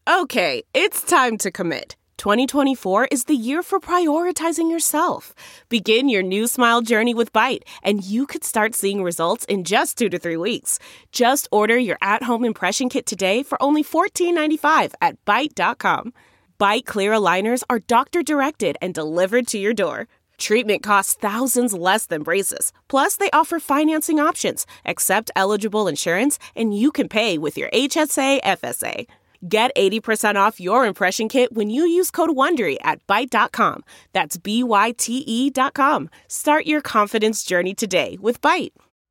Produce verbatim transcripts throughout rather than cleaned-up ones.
Okay, it's time to commit. twenty twenty-four is the year for prioritizing yourself. Begin your new smile journey with Byte, and you could start seeing results in just two to three weeks. Just order your at-home impression kit today for only fourteen ninety-five at byte dot com. Byte clear aligners are doctor-directed and delivered to your door. Treatment costs thousands less than braces. Plus, they offer financing options, accept eligible insurance, and you can pay with your H S A F S A. Get eighty percent off your impression kit when you use code WONDERY at byte dot com. That's B Y T E dot com. Start your confidence journey today with Byte.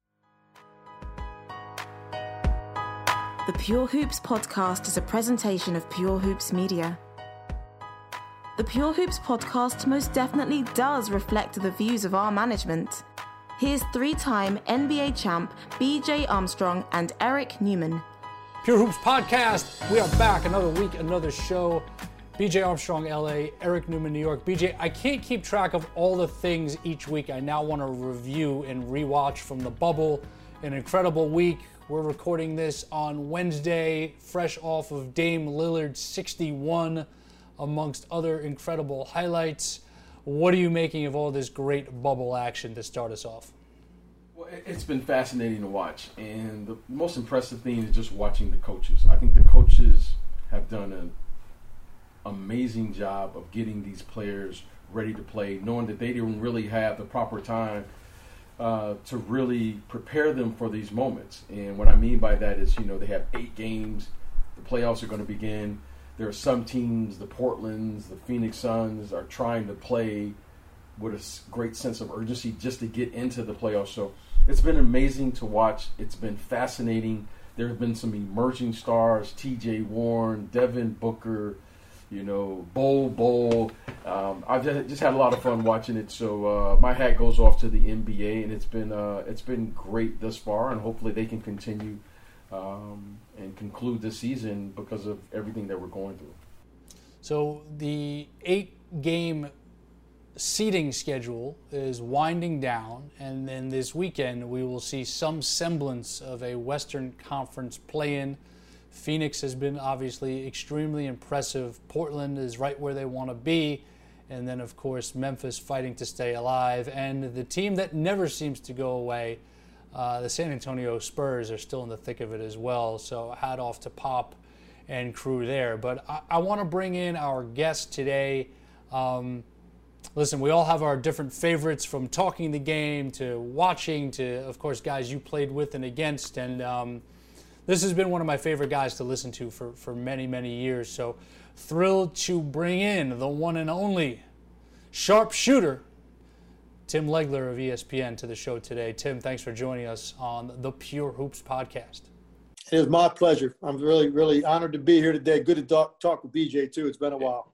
The Pure Hoops podcast is a presentation of Pure Hoops Media. The Pure Hoops podcast most definitely does reflect the views of our management. Here's three-time N B A champ B J Armstrong and Eric Newman. Pure Hoops podcast. We are back. Another week, another show. B J Armstrong, L A, Eric Newman, New York. B J, I can't keep track of all the things each week I now want to review and rewatch from the bubble. An incredible week. We're recording this on Wednesday, fresh off of Dame Lillard's sixty-one, amongst other incredible highlights. What are you making of all this great bubble action to start us off? Well, it's been fascinating to watch, and the most impressive thing is just watching the coaches. I think the coaches have done an amazing job of getting these players ready to play, knowing that they didn't really have the proper time uh, to really prepare them for these moments. And what I mean by that is, you know, they have eight games. The playoffs are going to begin. There are some teams, the Portlands, the Phoenix Suns, are trying to play with a great sense of urgency just to get into the playoffs. So it's been amazing to watch. It's been fascinating. There have been some emerging stars, T J Warren, Devin Booker, you know, Bol Bol. Um, I've just, just had a lot of fun watching it. So uh, my hat goes off to the N B A, and it's been uh, it's been great thus far, and hopefully they can continue um, and conclude this season because of everything that we're going through. So the eight-game seeding schedule is winding down, and then this weekend we will see some semblance of a Western Conference play-in. Phoenix has been obviously extremely impressive. Portland is right where they want to be, and then of course Memphis fighting to stay alive, and the team that never seems to go away, uh, the San Antonio Spurs, are still in the thick of it as well. So hat off to Pop and crew there. But I, I want to bring in our guest today. Um, Listen, we all have our different favorites, from talking the game to watching to, of course, guys you played with and against. And um, this has been one of my favorite guys to listen to for, for many, many years. So thrilled to bring in the one and only sharpshooter, Tim Legler of E S P N, to the show today. Tim, thanks for joining us on the Pure Hoops podcast. It is my pleasure. I'm really, really honored to be here today. Good to talk, talk with B J, too. It's been a while.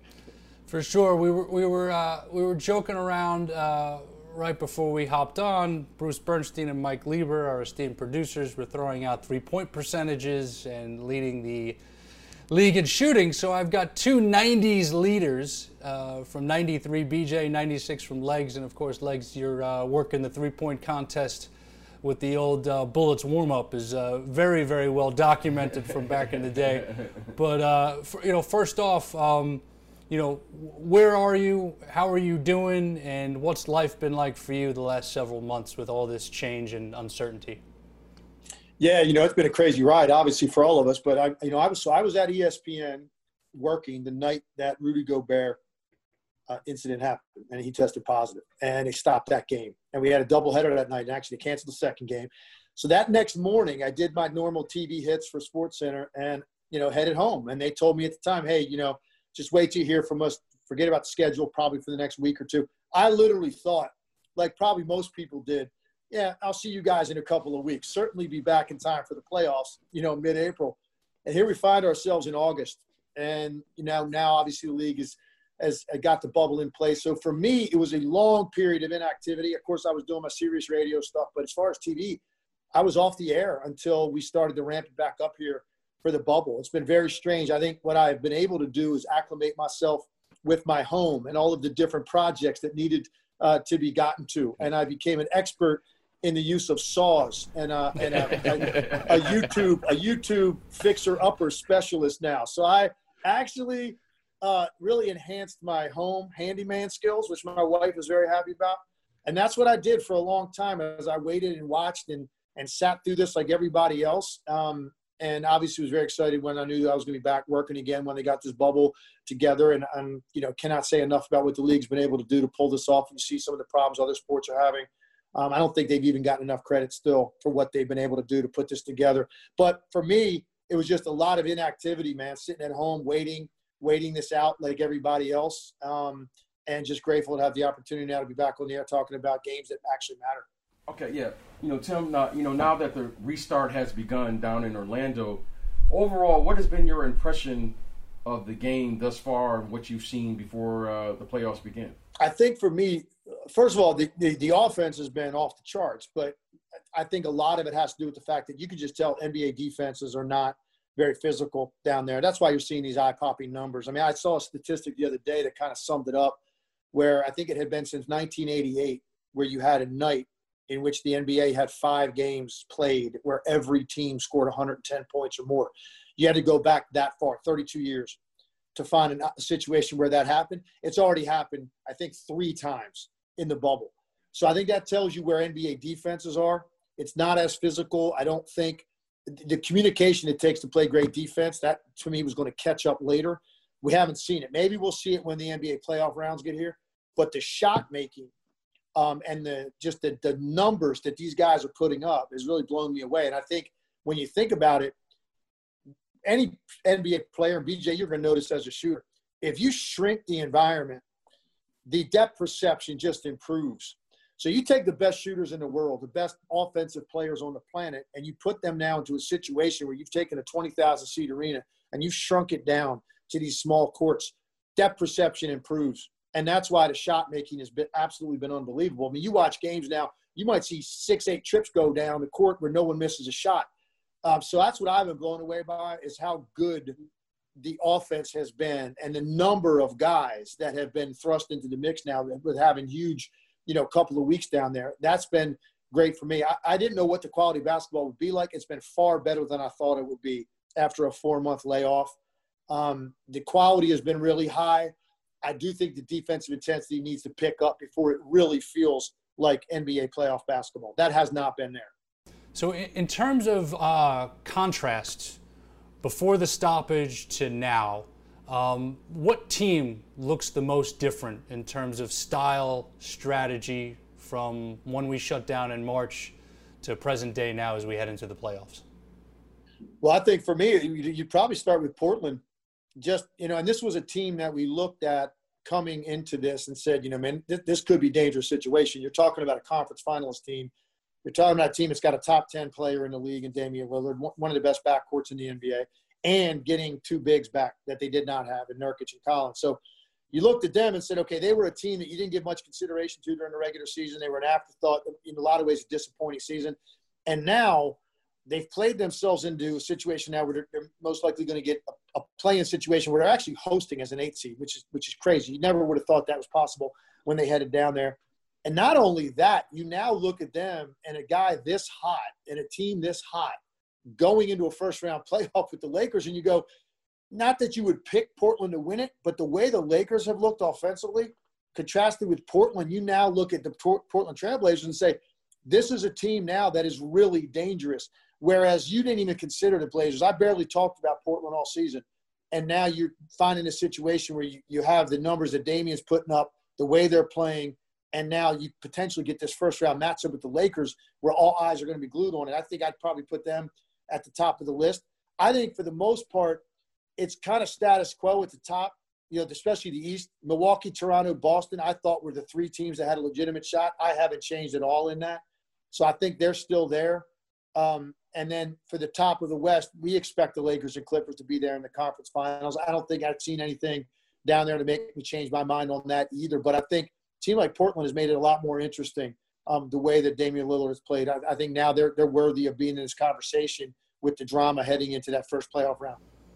For sure, we were we were uh, we were joking around uh, right before we hopped on. Bruce Bernstein and Mike Lieber, our esteemed producers, were throwing out three-point percentages and leading the league in shooting. So I've got two nineties leaders uh, from ninety-three B J, ninety-six from Legs, and of course Legs, you're uh, working the three-point contest with the old uh, Bullets warm-up is uh, very very well documented from back in the day. But uh, for, you know, first off. Um, You know, where are you? How are you doing? And what's life been like for you the last several months with all this change and uncertainty? Yeah, you know, it's been a crazy ride, obviously, for all of us. But I, you know, I was so I was at E S P N working the night that Rudy Gobert uh, incident happened, and he tested positive, and they stopped that game. And we had a doubleheader that night, and actually they canceled the second game. So that next morning, I did my normal T V hits for SportsCenter, and you know, headed home. And they told me at the time, hey, you know, just wait till you hear from us. Forget about the schedule probably for the next week or two. I literally thought, like probably most people did, yeah, I'll see you guys in a couple of weeks. Certainly be back in time for the playoffs, you know, mid-April. And here we find ourselves in August. And, you know, now obviously the league is, has got the bubble in place. So for me, it was a long period of inactivity. Of course, I was doing my Sirius radio stuff. But as far as T V, I was off the air until we started to ramp it back up here for the bubble. It's been very strange. I think what I've been able to do is acclimate myself with my home and all of the different projects that needed uh, to be gotten to. And I became an expert in the use of saws and, uh, and a, a, a YouTube a YouTube fixer-upper specialist now. So I actually uh, really enhanced my home handyman skills, which my wife was very happy about. And that's what I did for a long time as I waited and watched and, and sat through this like everybody else. Um, and obviously was very excited when I knew I was going to be back working again when they got this bubble together. And, and, you know, cannot say enough about what the league's been able to do to pull this off. You see some of the problems other sports are having. Um, I don't think they've even gotten enough credit still for what they've been able to do to put this together. But for me, it was just a lot of inactivity, man, sitting at home, waiting, waiting this out like everybody else. Um, and just grateful to have the opportunity now to be back on the air talking about games that actually matter. Okay, yeah. You know, Tim, now, you know, now that the restart has begun down in Orlando, overall, what has been your impression of the game thus far and what you've seen before uh, the playoffs begin? I think for me, first of all, the, the, the offense has been off the charts, but I think a lot of it has to do with the fact that you can just tell N B A defenses are not very physical down there. That's why you're seeing these eye-popping numbers. I mean, I saw a statistic the other day that kind of summed it up, where I think it had been since nineteen eighty-eight where you had a night in which the N B A had five games played where every team scored one hundred ten points or more. You had to go back that far, thirty-two years, to find a situation where that happened. It's already happened, I think, three times in the bubble. So I think that tells you where N B A defenses are. It's not as physical. I don't think the communication it takes to play great defense, that to me was going to catch up later. We haven't seen it. Maybe we'll see it when the N B A playoff rounds get here. But the shot making um, and the just the, the numbers that these guys are putting up is really blowing me away. And I think when you think about it, any N B A player, B J, you're going to notice as a shooter, if you shrink the environment, the depth perception just improves. So you take the best shooters in the world, the best offensive players on the planet, and you put them now into a situation where you've taken a twenty thousand seat arena and you've shrunk it down to these small courts. Depth perception improves. And that's why the shot making has been absolutely been unbelievable. I mean, you watch games now, you might see six, eight trips go down the court where no one misses a shot. Um, so that's what I've been blown away by, is how good the offense has been and the number of guys that have been thrust into the mix now with having huge, you know, couple of weeks down there. That's been great for me. I, I didn't know what the quality of basketball would be like. It's been far better than I thought it would be after a four-month layoff. Um, the quality has been really high. I do think the defensive intensity needs to pick up before it really feels like N B A playoff basketball. That has not been there. So in terms of uh, contrast, before the stoppage to now, um, what team looks the most different in terms of style, strategy from when we shut down in March to present day now as we head into the playoffs? Well, I think for me, you'd probably start with Portland. Just, you know, and this was a team that we looked at coming into this and said, you know, man, th- this could be a dangerous situation. You're talking about a conference finalist team. You're talking about a team that's got a top ten player in the league in Damian Lillard, one of the best backcourts in the N B A, and getting two bigs back that they did not have in Nurkic and Collins. So you looked at them and said, okay, they were a team that you didn't give much consideration to during the regular season. They were an afterthought, in a lot of ways, a disappointing season. And now they've played themselves into a situation now where they're, they're most likely going to get a, a play-in situation where they're actually hosting as an eight seed, which is which is crazy. You never would have thought that was possible when they headed down there. And not only that, you now look at them and a guy this hot and a team this hot going into a first-round playoff with the Lakers, and you go, not that you would pick Portland to win it, but the way the Lakers have looked offensively, contrasted with Portland, you now look at the Portland Trailblazers and say, this is a team now that is really dangerous. Whereas you didn't even consider the Blazers. I barely talked about Portland all season. And now you're finding a situation where you, you have the numbers that Damian's putting up, the way they're playing, and now you potentially get this first-round matchup with the Lakers where all eyes are going to be glued on it. I think I'd probably put them at the top of the list. I think for the most part, it's kind of status quo at the top, you know, especially the East. Milwaukee, Toronto, Boston, I thought were the three teams that had a legitimate shot. I haven't changed at all in that. So I think they're still there. Um, and then for the top of the West, we expect the Lakers and Clippers to be there in the conference finals. I don't think I've seen anything down there to make me change my mind on that either. But I think a team like Portland has made it a lot more interesting, um, the way that Damian Lillard has played. I, I think now they're they're worthy of being in this conversation with the drama heading into that first playoff round.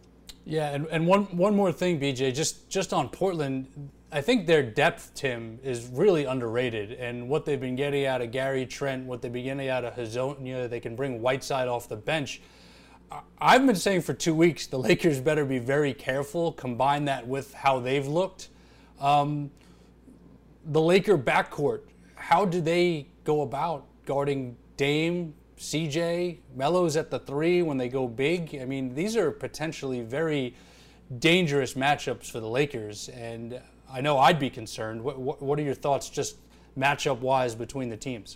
Yeah, and, and one one more thing, B J, just just on Portland, I think their depth, Tim, is really underrated. And what they've been getting out of Gary Trent, what they've been getting out of Hazonia, they can bring Whiteside off the bench. I've been saying for two weeks the Lakers better be very careful, combine that with how they've looked. Um, the Laker backcourt, how do they go about guarding Dame, C J, Melo's at the three when they go big? I mean, these are potentially very dangerous matchups for the Lakers, and I know I'd be concerned. What, what, what are your thoughts just matchup-wise between the teams?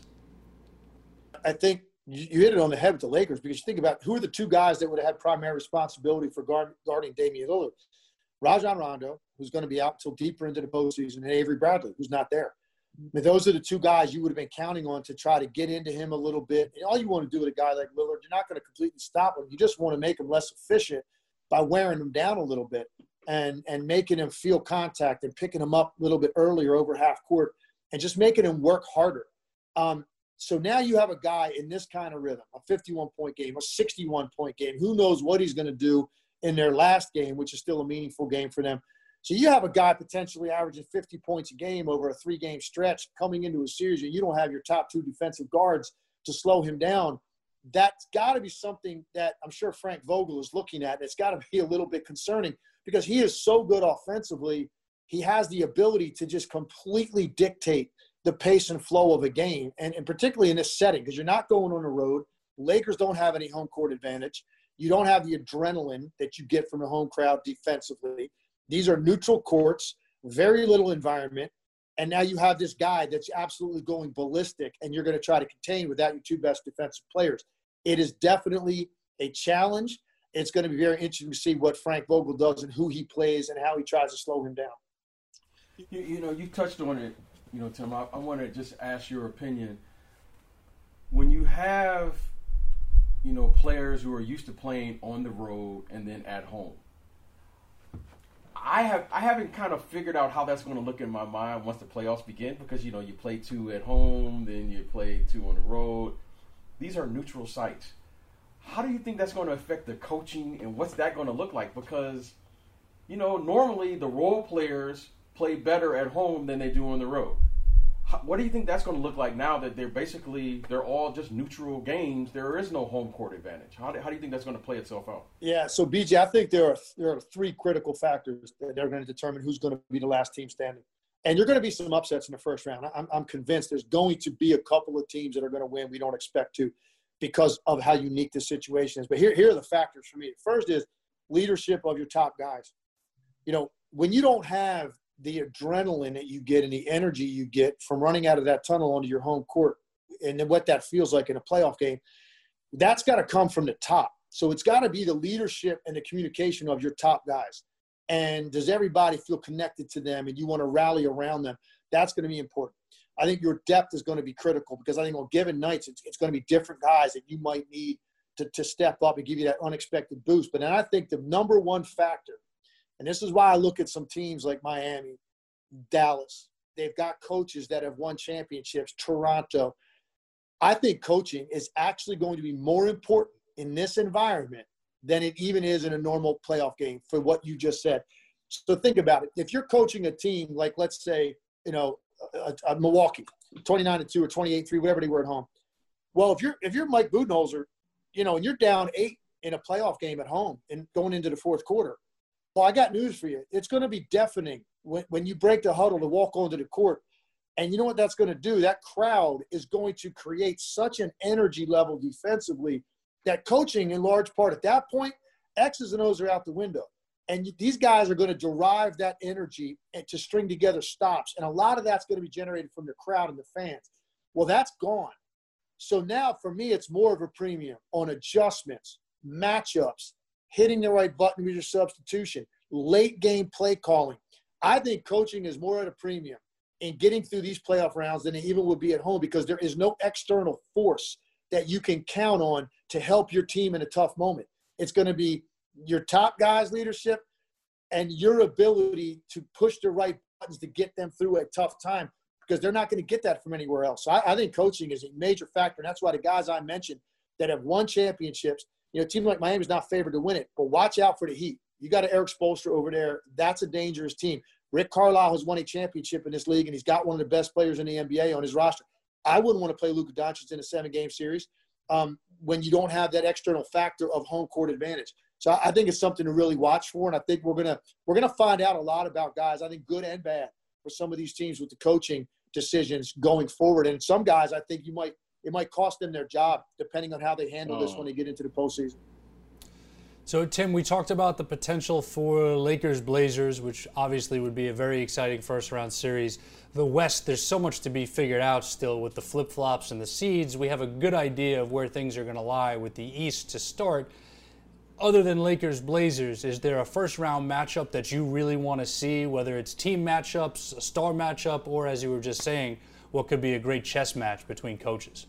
I think you hit it on the head with the Lakers because you think about who are the two guys that would have had primary responsibility for guard, guarding Damian Lillard. Rajon Rondo, who's going to be out until deeper into the postseason, and Avery Bradley, who's not there. I mean, those are the two guys you would have been counting on to try to get into him a little bit. And all you want to do with a guy like Lillard, you're not going to completely stop him. You just want to make him less efficient by wearing him down a little bit and, and making him feel contact and picking him up a little bit earlier over half court and just making him work harder. Um, so now you have a guy in this kind of rhythm, a fifty-one point game, a sixty-one point game. Who knows what he's going to do in their last game, which is still a meaningful game for them. So you have a guy potentially averaging fifty points a game over a three-game stretch coming into a series, and you don't have your top two defensive guards to slow him down. That's got to be something that I'm sure Frank Vogel is looking at. It's got to be a little bit concerning because he is so good offensively. He has the ability to just completely dictate the pace and flow of a game, and, and particularly in this setting because you're not going on the road. Lakers don't have any home court advantage. You don't have the adrenaline that you get from the home crowd defensively. These are neutral courts, very little environment, and now you have this guy that's absolutely going ballistic, and you're going to try to contain without your two best defensive players. It is definitely a challenge. It's going to be very interesting to see what Frank Vogel does and who he plays and how he tries to slow him down. You, you know, you touched on it, you know, Tim. I, I want to just ask your opinion. When you have, you know, players who are used to playing on the road and then at home, I have I haven't kind of figured out how that's going to look in my mind once the playoffs begin because, you know, you play two at home, then you play two on the road. These are neutral sites. How do you think that's going to affect the coaching and what's that going to look like? Because, you know, normally the role players play better at home than they do on the road. How, what do you think that's going to look like now that they're basically, they're all just neutral games? There is no home court advantage. How do, how do you think that's going to play itself out? Yeah, so B J, I think there are there are three critical factors that are going to determine who's going to be the last team standing. And you're going to be some upsets in the first round. I'm, I'm convinced there's going to be a couple of teams that are going to win. We don't expect to because of how unique this situation is. But here, here are the factors for me. First is leadership of your top guys. You know, when you don't have the adrenaline that you get and the energy you get from running out of that tunnel onto your home court and then what that feels like in a playoff game, that's got to come from the top. So it's got to be the leadership and the communication of your top guys. And does everybody feel connected to them and you want to rally around them? That's going to be important. I think your depth is going to be critical because I think on given nights, it's, it's going to be different guys that you might need to, to step up and give you that unexpected boost. But then I think the number one factor, and this is why I look at some teams like Miami, Dallas. They've got coaches that have won championships, Toronto. I think coaching is actually going to be more important in this environment than it even is in a normal playoff game for what you just said. So think about it. If you're coaching a team like, let's say, you know, a, a Milwaukee, twenty-nine to two or twenty-eight three, whatever they were at home. Well, if you're if you're Mike Budenholzer, you know, and you're down eight in a playoff game at home and going into the fourth quarter, well, I got news for you. It's going to be deafening when, when you break the huddle to walk onto the court. And you know what that's going to do? That crowd is going to create such an energy level defensively that coaching in large part at that point, X's and O's are out the window. And these guys are going to derive that energy and to string together stops. And a lot of that's going to be generated from the crowd and the fans. Well, that's gone. So now for me, it's more of a premium on adjustments, matchups, hitting the right button with your substitution, late game play calling. I think coaching is more at a premium in getting through these playoff rounds than it even would be at home because there is no external force that you can count on to help your team in a tough moment. It's going to be your top guys' leadership and your ability to push the right buttons to get them through a tough time because they're not going to get that from anywhere else. So I, I think coaching is a major factor, and that's why the guys I mentioned that have won championships, you know, a team like Miami is not favored to win it, but watch out for the Heat. You got an Eric Spoelstra over there. That's a dangerous team. Rick Carlisle has won a championship in this league, and he's got one of the best players in the N B A on his roster. I wouldn't want to play Luka Doncic in a seven-game series um, when you don't have that external factor of home court advantage. So I think it's something to really watch for, and I think we're gonna we're gonna find out a lot about guys. I think good and bad for some of these teams with the coaching decisions going forward. And some guys, I think you might it might cost them their job depending on how they handle oh. this when they get into the postseason. So Tim, we talked about the potential for Lakers Blazers, which obviously would be a very exciting first round series. The West, there's so much to be figured out still with the flip flops and the seeds. We have a good idea of where things are going to lie with the East to start. Other than Lakers-Blazers, is there a first-round matchup that you really want to see, whether it's team matchups, a star matchup, or, as you were just saying, what could be a great chess match between coaches?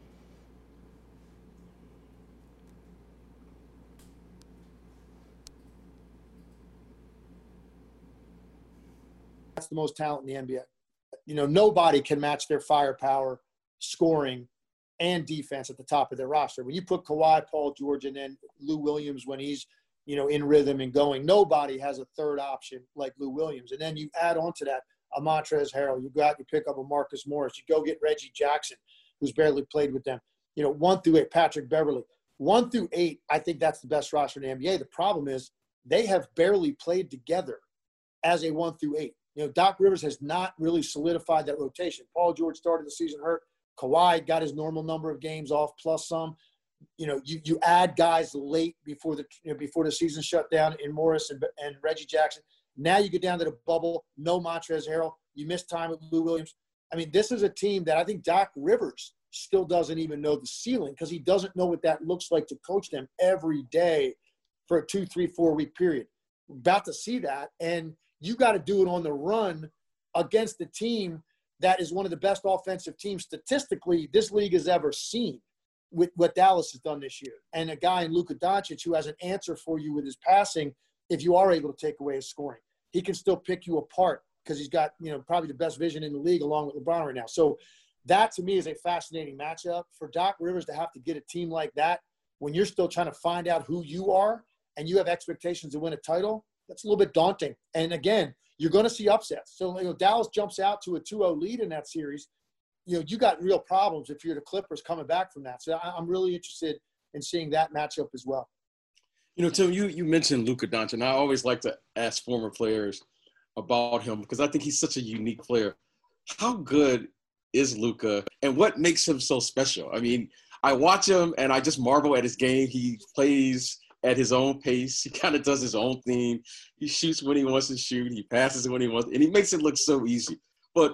That's the most talent in the N B A. You know, nobody can match their firepower, scoring, and defense at the top of their roster. When you put Kawhi, Paul George, and then Lou Williams when he's, you know, in rhythm and going, nobody has a third option like Lou Williams. And then you add on to that a Montrezl Harrell. You go out, you pick up a Marcus Morris. You go get Reggie Jackson, who's barely played with them. You know, one through eight, Patrick Beverley. One through eight, I think that's the best roster in the N B A. The problem is they have barely played together as a one through eight. You know, Doc Rivers has not really solidified that rotation. Paul George started the season hurt. Kawhi got his normal number of games off plus some. You know, you, you add guys late before the you know, before the season shut down in Morris and, and Reggie Jackson. Now you get down to the bubble, no Montrezl Harrell. You miss time with Lou Williams. I mean, this is a team that I think Doc Rivers still doesn't even know the ceiling because he doesn't know what that looks like to coach them every day for a two, three, four-week period. We're about to see that, and you got to do it on the run against the team that is one of the best offensive teams statistically this league has ever seen with what Dallas has done this year. And a guy in Luka Doncic who has an answer for you with his passing if you are able to take away his scoring. He can still pick you apart because he's got, you know, probably the best vision in the league along with LeBron right now. So that to me is a fascinating matchup. For Doc Rivers to have to get a team like that when you're still trying to find out who you are and you have expectations to win a title, that's a little bit daunting. And again, you're going to see upsets. So, you know, Dallas jumps out to a two oh lead in that series. You know, you got real problems if you're the Clippers coming back from that. So I'm really interested in seeing that matchup as well. You know, Tim, you, you mentioned Luka Doncic, and I always like to ask former players about him because I think he's such a unique player. How good is Luka, and what makes him so special? I mean, I watch him, and I just marvel at his game. He plays at his own pace. He kind of does his own thing. He shoots when he wants to shoot. He passes when he wants, and he makes it look so easy. But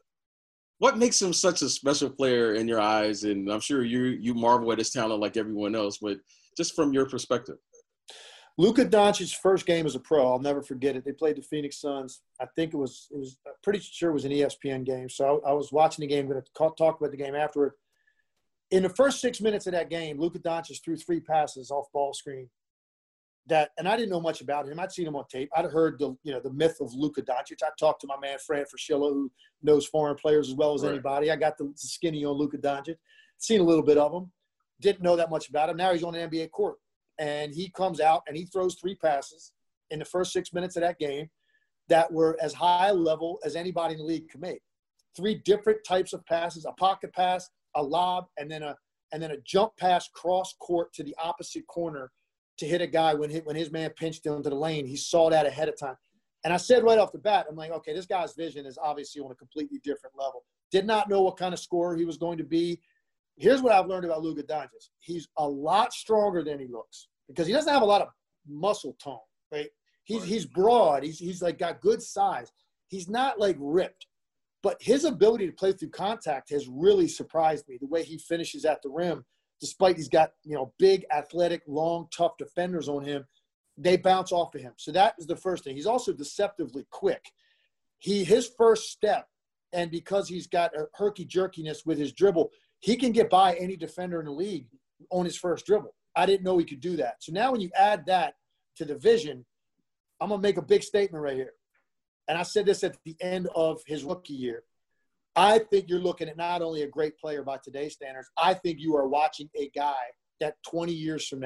what makes him such a special player in your eyes? And I'm sure you you marvel at his talent like everyone else, but just from your perspective. Luka Doncic's first game as a pro, I'll never forget it. They played the Phoenix Suns. I think it was, it was I'm pretty sure it was an E S P N game. So I, I was watching the game, going to talk about the game afterward. In the first six minutes of that game, Luka Doncic threw three passes off ball screen. That, and I didn't know much about him. I'd seen him on tape. I'd heard the, you know, the myth of Luka Doncic. I talked to my man Fran Fraschilla, who knows foreign players as well as right. anybody. I got the skinny on Luka Doncic. Seen a little bit of him. Didn't know that much about him. Now he's on an N B A court. And he comes out and he throws three passes in the first six minutes of that game that were as high level as anybody in the league could make. Three different types of passes: a pocket pass, a lob, and then a and then a jump pass cross court to the opposite corner to hit a guy when hit, when his man pinched into the lane. He saw that ahead of time. And I said right off the bat, I'm like, okay, this guy's vision is obviously on a completely different level. Did not know what kind of scorer he was going to be. Here's what I've learned about Luka Doncic. He's a lot stronger than he looks because he doesn't have a lot of muscle tone, right? He's right. he's broad. He's he's like got good size. He's not like ripped. But his ability to play through contact has really surprised me, the way he finishes at the rim, despite he's got, you know, big, athletic, long, tough defenders on him. They bounce off of him. So that is the first thing. He's also deceptively quick. He His first step, and because he's got a herky-jerkiness with his dribble, he can get by any defender in the league on his first dribble. I didn't know he could do that. So now when you add that to the vision, I'm going to make a big statement right here. And I said this at the end of his rookie year. I think you're looking at not only a great player by today's standards, I think you are watching a guy that twenty years from now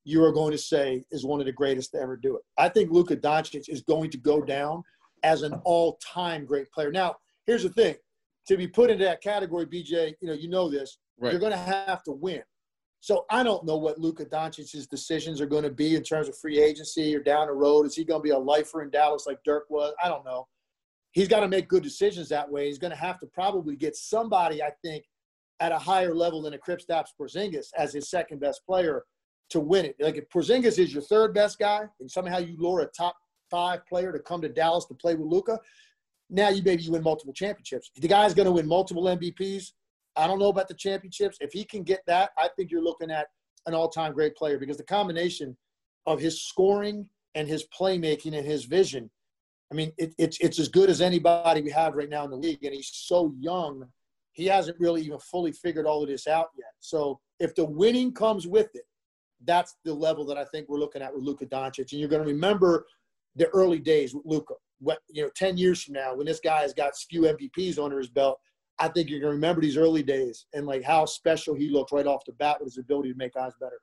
you are going to say is one of the greatest to ever do it. I think Luka Doncic is going to go down as an all-time great player. Now, here's the thing. To be put into that category, B J, you know, you know this, right. You're going to have to win. So I don't know what Luka Doncic's decisions are going to be in terms of free agency or down the road. Is he going to be a lifer in Dallas like Dirk was? I don't know. He's got to make good decisions that way. He's going to have to probably get somebody, I think, at a higher level than a Kristaps Porzingis as his second best player to win it. Like if Porzingis is your third best guy and somehow you lure a top five player to come to Dallas to play with Luka, now you maybe you win multiple championships. The guy's going to win multiple M V Ps. I don't know about the championships. If he can get that, I think you're looking at an all-time great player because the combination of his scoring and his playmaking and his vision, I mean, it, it's it's as good as anybody we have right now in the league, and he's so young. He hasn't really even fully figured all of this out yet. So if the winning comes with it, that's the level that I think we're looking at with Luka Doncic. And you're going to remember the early days with Luka. What, you know, ten years from now, when this guy has got a few M V Ps under his belt, I think you're going to remember these early days and, like, how special he looked right off the bat with his ability to make guys better.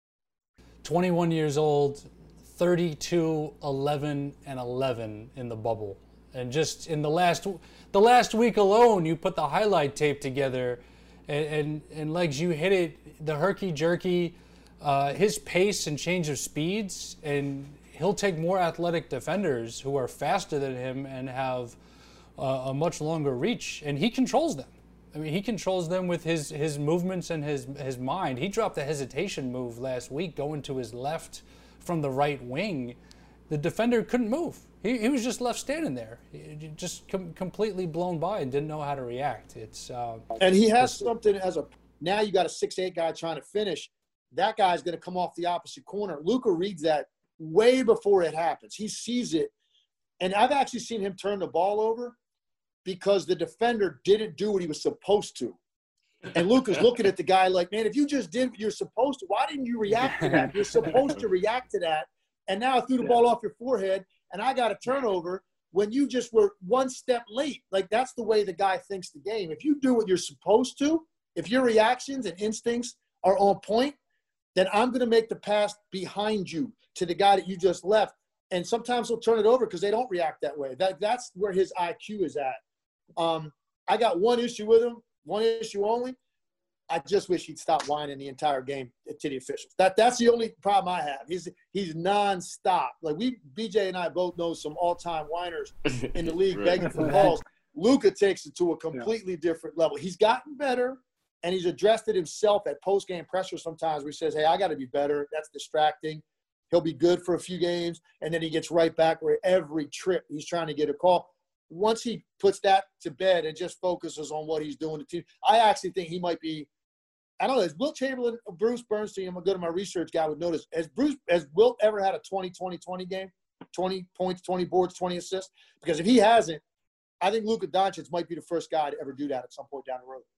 twenty-one years old, thirty-two, eleven, and eleven in the bubble. And just in the last the last week alone, you put the highlight tape together, and, and, and Legs, you hit it, the herky-jerky, uh, his pace and change of speeds, and he'll take more athletic defenders who are faster than him and have uh, a much longer reach, and he controls them. I mean, he controls them with his, his movements and his his mind. He dropped a hesitation move last week going to his left from the right wing. The defender couldn't move. He, he was just left standing there, he, just com- completely blown by and didn't know how to react. It's uh, And he has something as a – now you got a six eight guy trying to finish. That guy's going to come off the opposite corner. Luka reads that way before it happens. He sees it. And I've actually seen him turn the ball over because the defender didn't do what he was supposed to. And Luka's looking at the guy like, man, if you just did what you're supposed to, why didn't you react to that? You're supposed to react to that. And now I threw the ball off your forehead, and I got a turnover when you just were one step late. Like, that's the way the guy thinks the game. If you do what you're supposed to, if your reactions and instincts are on point, then I'm going to make the pass behind you to the guy that you just left. And sometimes he'll turn it over because they don't react that way. That That's where his I Q is at. Um, I got one issue with him, one issue only. I just wish he'd stop whining the entire game to the officials. That That's the only problem I have. He's he's nonstop. Like, we, B J and I both know some all-time whiners in the league right. begging for calls. Luka takes it to a completely yeah. different level. He's gotten better, and he's addressed it himself at post-game pressure sometimes where he says, hey, I got to be better. That's distracting. He'll be good for a few games, and then he gets right back where every trip he's trying to get a call. Once he puts that to bed and just focuses on what he's doing to team, I actually think he might be – I don't know. Has Wilt Chamberlain, Bruce Bernstein, I'm going to go to my research guy would notice, has Bruce, has Wilt ever had a twenty twenty twenty game? twenty points, twenty boards, twenty assists? Because if he hasn't, I think Luka Doncic might be the first guy to ever do that at some point down the road.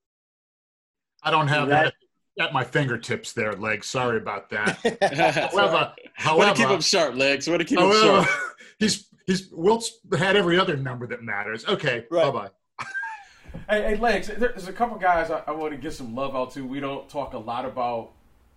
I don't have that at my fingertips there, Legs. Sorry about that. however, however, way to keep him sharp, Legs. Way to keep however, him sharp. He's he's Wilt's had every other number that matters. Okay, right. Bye bye. Hey, hey, Legs, there's a couple guys I, I want to get some love out to. We don't talk a lot about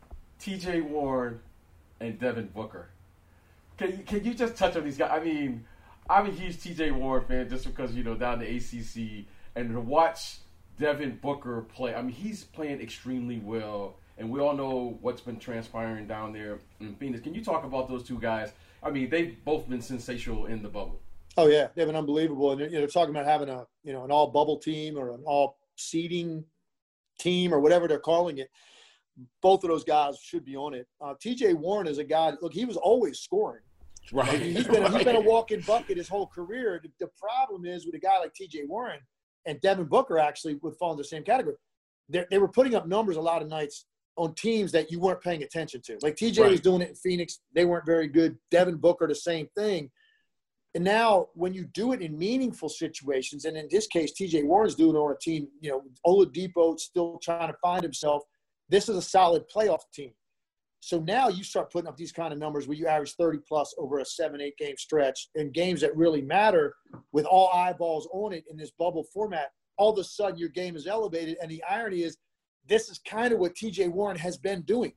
T J Warren and Devin Booker. Can you, can you just touch on these guys? I mean, I'm a huge T J Warren fan just because, you know, down the A C C. And to watch Devin Booker play, I mean, he's playing extremely well. And we all know what's been transpiring down there in Phoenix. Can you talk about those two guys? I mean, they've both been sensational in the bubble. Oh yeah, they've been unbelievable, and you know, they're talking about having a you know an all bubble team or an all seeding team or whatever they're calling it. Both of those guys should be on it. Uh, T J Warren is a guy. Look, he was always scoring. Right. I mean, he's been he's been a walking bucket his whole career. The, the problem is with a guy like T J Warren and Devin Booker actually would fall in the same category. They they were putting up numbers a lot of nights on teams that you weren't paying attention to. Like T J right. was doing it in Phoenix. They weren't very good. Devin Booker, the same thing. And now when you do it in meaningful situations, and in this case, T J Warren's doing it on a team, you know, Oladipo's still trying to find himself. This is a solid playoff team. So now you start putting up these kind of numbers where you average thirty plus over a seven, eight game stretch in games that really matter with all eyeballs on it in this bubble format. All of a sudden your game is elevated. And the irony is this is kind of what T J Warren has been doing.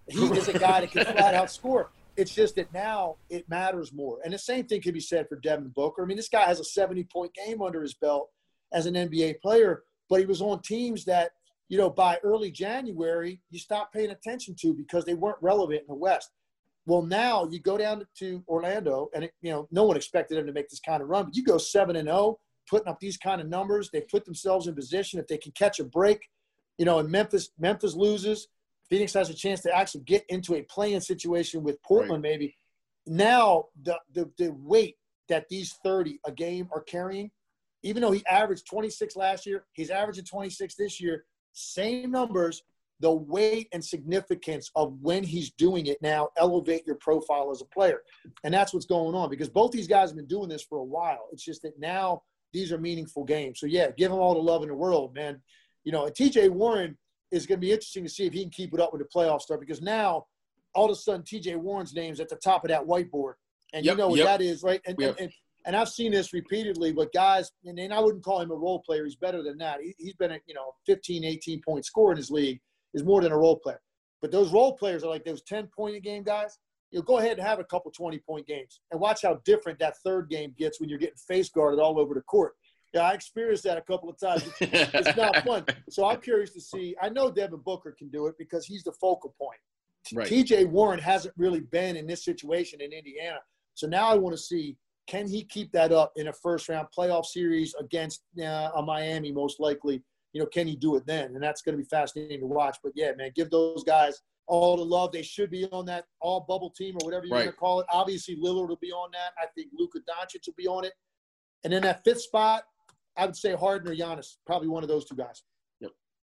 He is a guy that can flat out score. It's just that now it matters more. And the same thing can be said for Devin Booker. I mean, this guy has a seventy-point game under his belt as an N B A player, but he was on teams that, you know, by early January, you stopped paying attention to because they weren't relevant in the West. Well, now you go down to Orlando, and, it, you know, no one expected them to make this kind of run, but you go seven and oh, putting up these kind of numbers. They put themselves in position. If they can catch a break, you know, and Memphis, Memphis loses, Phoenix has a chance to actually get into a play-in situation with Portland right. maybe. Now the, the the weight that these thirty a game are carrying, even though he averaged twenty-six last year, he's averaging twenty-six this year, same numbers, the weight and significance of when he's doing it now elevate your profile as a player. And that's what's going on because both these guys have been doing this for a while. It's just that now these are meaningful games. So, yeah, give them all the love in the world, man. You know, and T J Warren – is going to be interesting to see if he can keep it up with the playoff start because now all of a sudden T J Warren's name's at the top of that whiteboard. And yep, you know what yep. that is, right? And, yep. and, and and I've seen this repeatedly, but guys, and, and I wouldn't call him a role player. He's better than that. He, he's been a, you know, fifteen, eighteen point scorer in his league is more than a role player. But those role players are like those ten-point a game guys. You know, go ahead and have a couple twenty-point games and watch how different that third game gets when you're getting face guarded all over the court. Yeah, I experienced that a couple of times. It's, it's not fun. So I'm curious to see. I know Devin Booker can do it because he's the focal point. Right. T J Warren hasn't really been in this situation in Indiana. So now I want to see, can he keep that up in a first-round playoff series against uh, a Miami most likely? You know, can he do it then? And that's going to be fascinating to watch. But, yeah, man, give those guys all the love. They should be on that all-bubble team or whatever you're right. going to call it. Obviously, Lillard will be on that. I think Luka Doncic will be on it. And then that fifth spot, I would say Harden or Giannis, probably one of those two guys. Yep.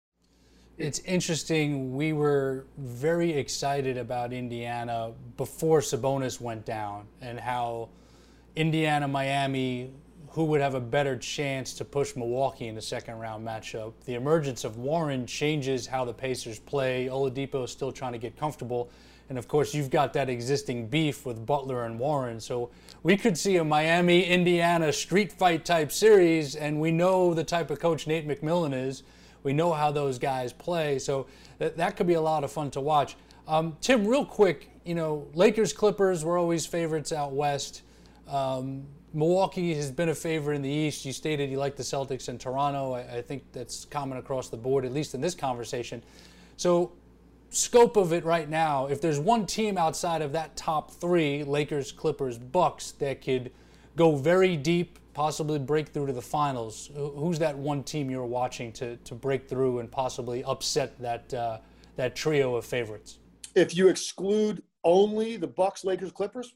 It's interesting. We were very excited about Indiana before Sabonis went down and how Indiana, Miami, who would have a better chance to push Milwaukee in the second round matchup. The emergence of Warren changes how the Pacers play. Oladipo is still trying to get comfortable. And, of course, you've got that existing beef with Butler and Warren. So we could see a Miami-Indiana street fight type series, and we know the type of coach Nate McMillan is. We know how those guys play. So that, that could be a lot of fun to watch. Um, Tim, real quick, you know, Lakers-Clippers were always favorites out west. Um, Milwaukee has been a favorite in the East. You stated you like the Celtics and Toronto. I, I think that's common across the board, at least in this conversation. So scope of it right now, if there's one team outside of that top three, Lakers, Clippers, Bucks, that could go very deep, possibly break through to the finals, who's that one team you're watching to, to break through and possibly upset that uh, that trio of favorites? If you exclude only the Bucks, Lakers, Clippers,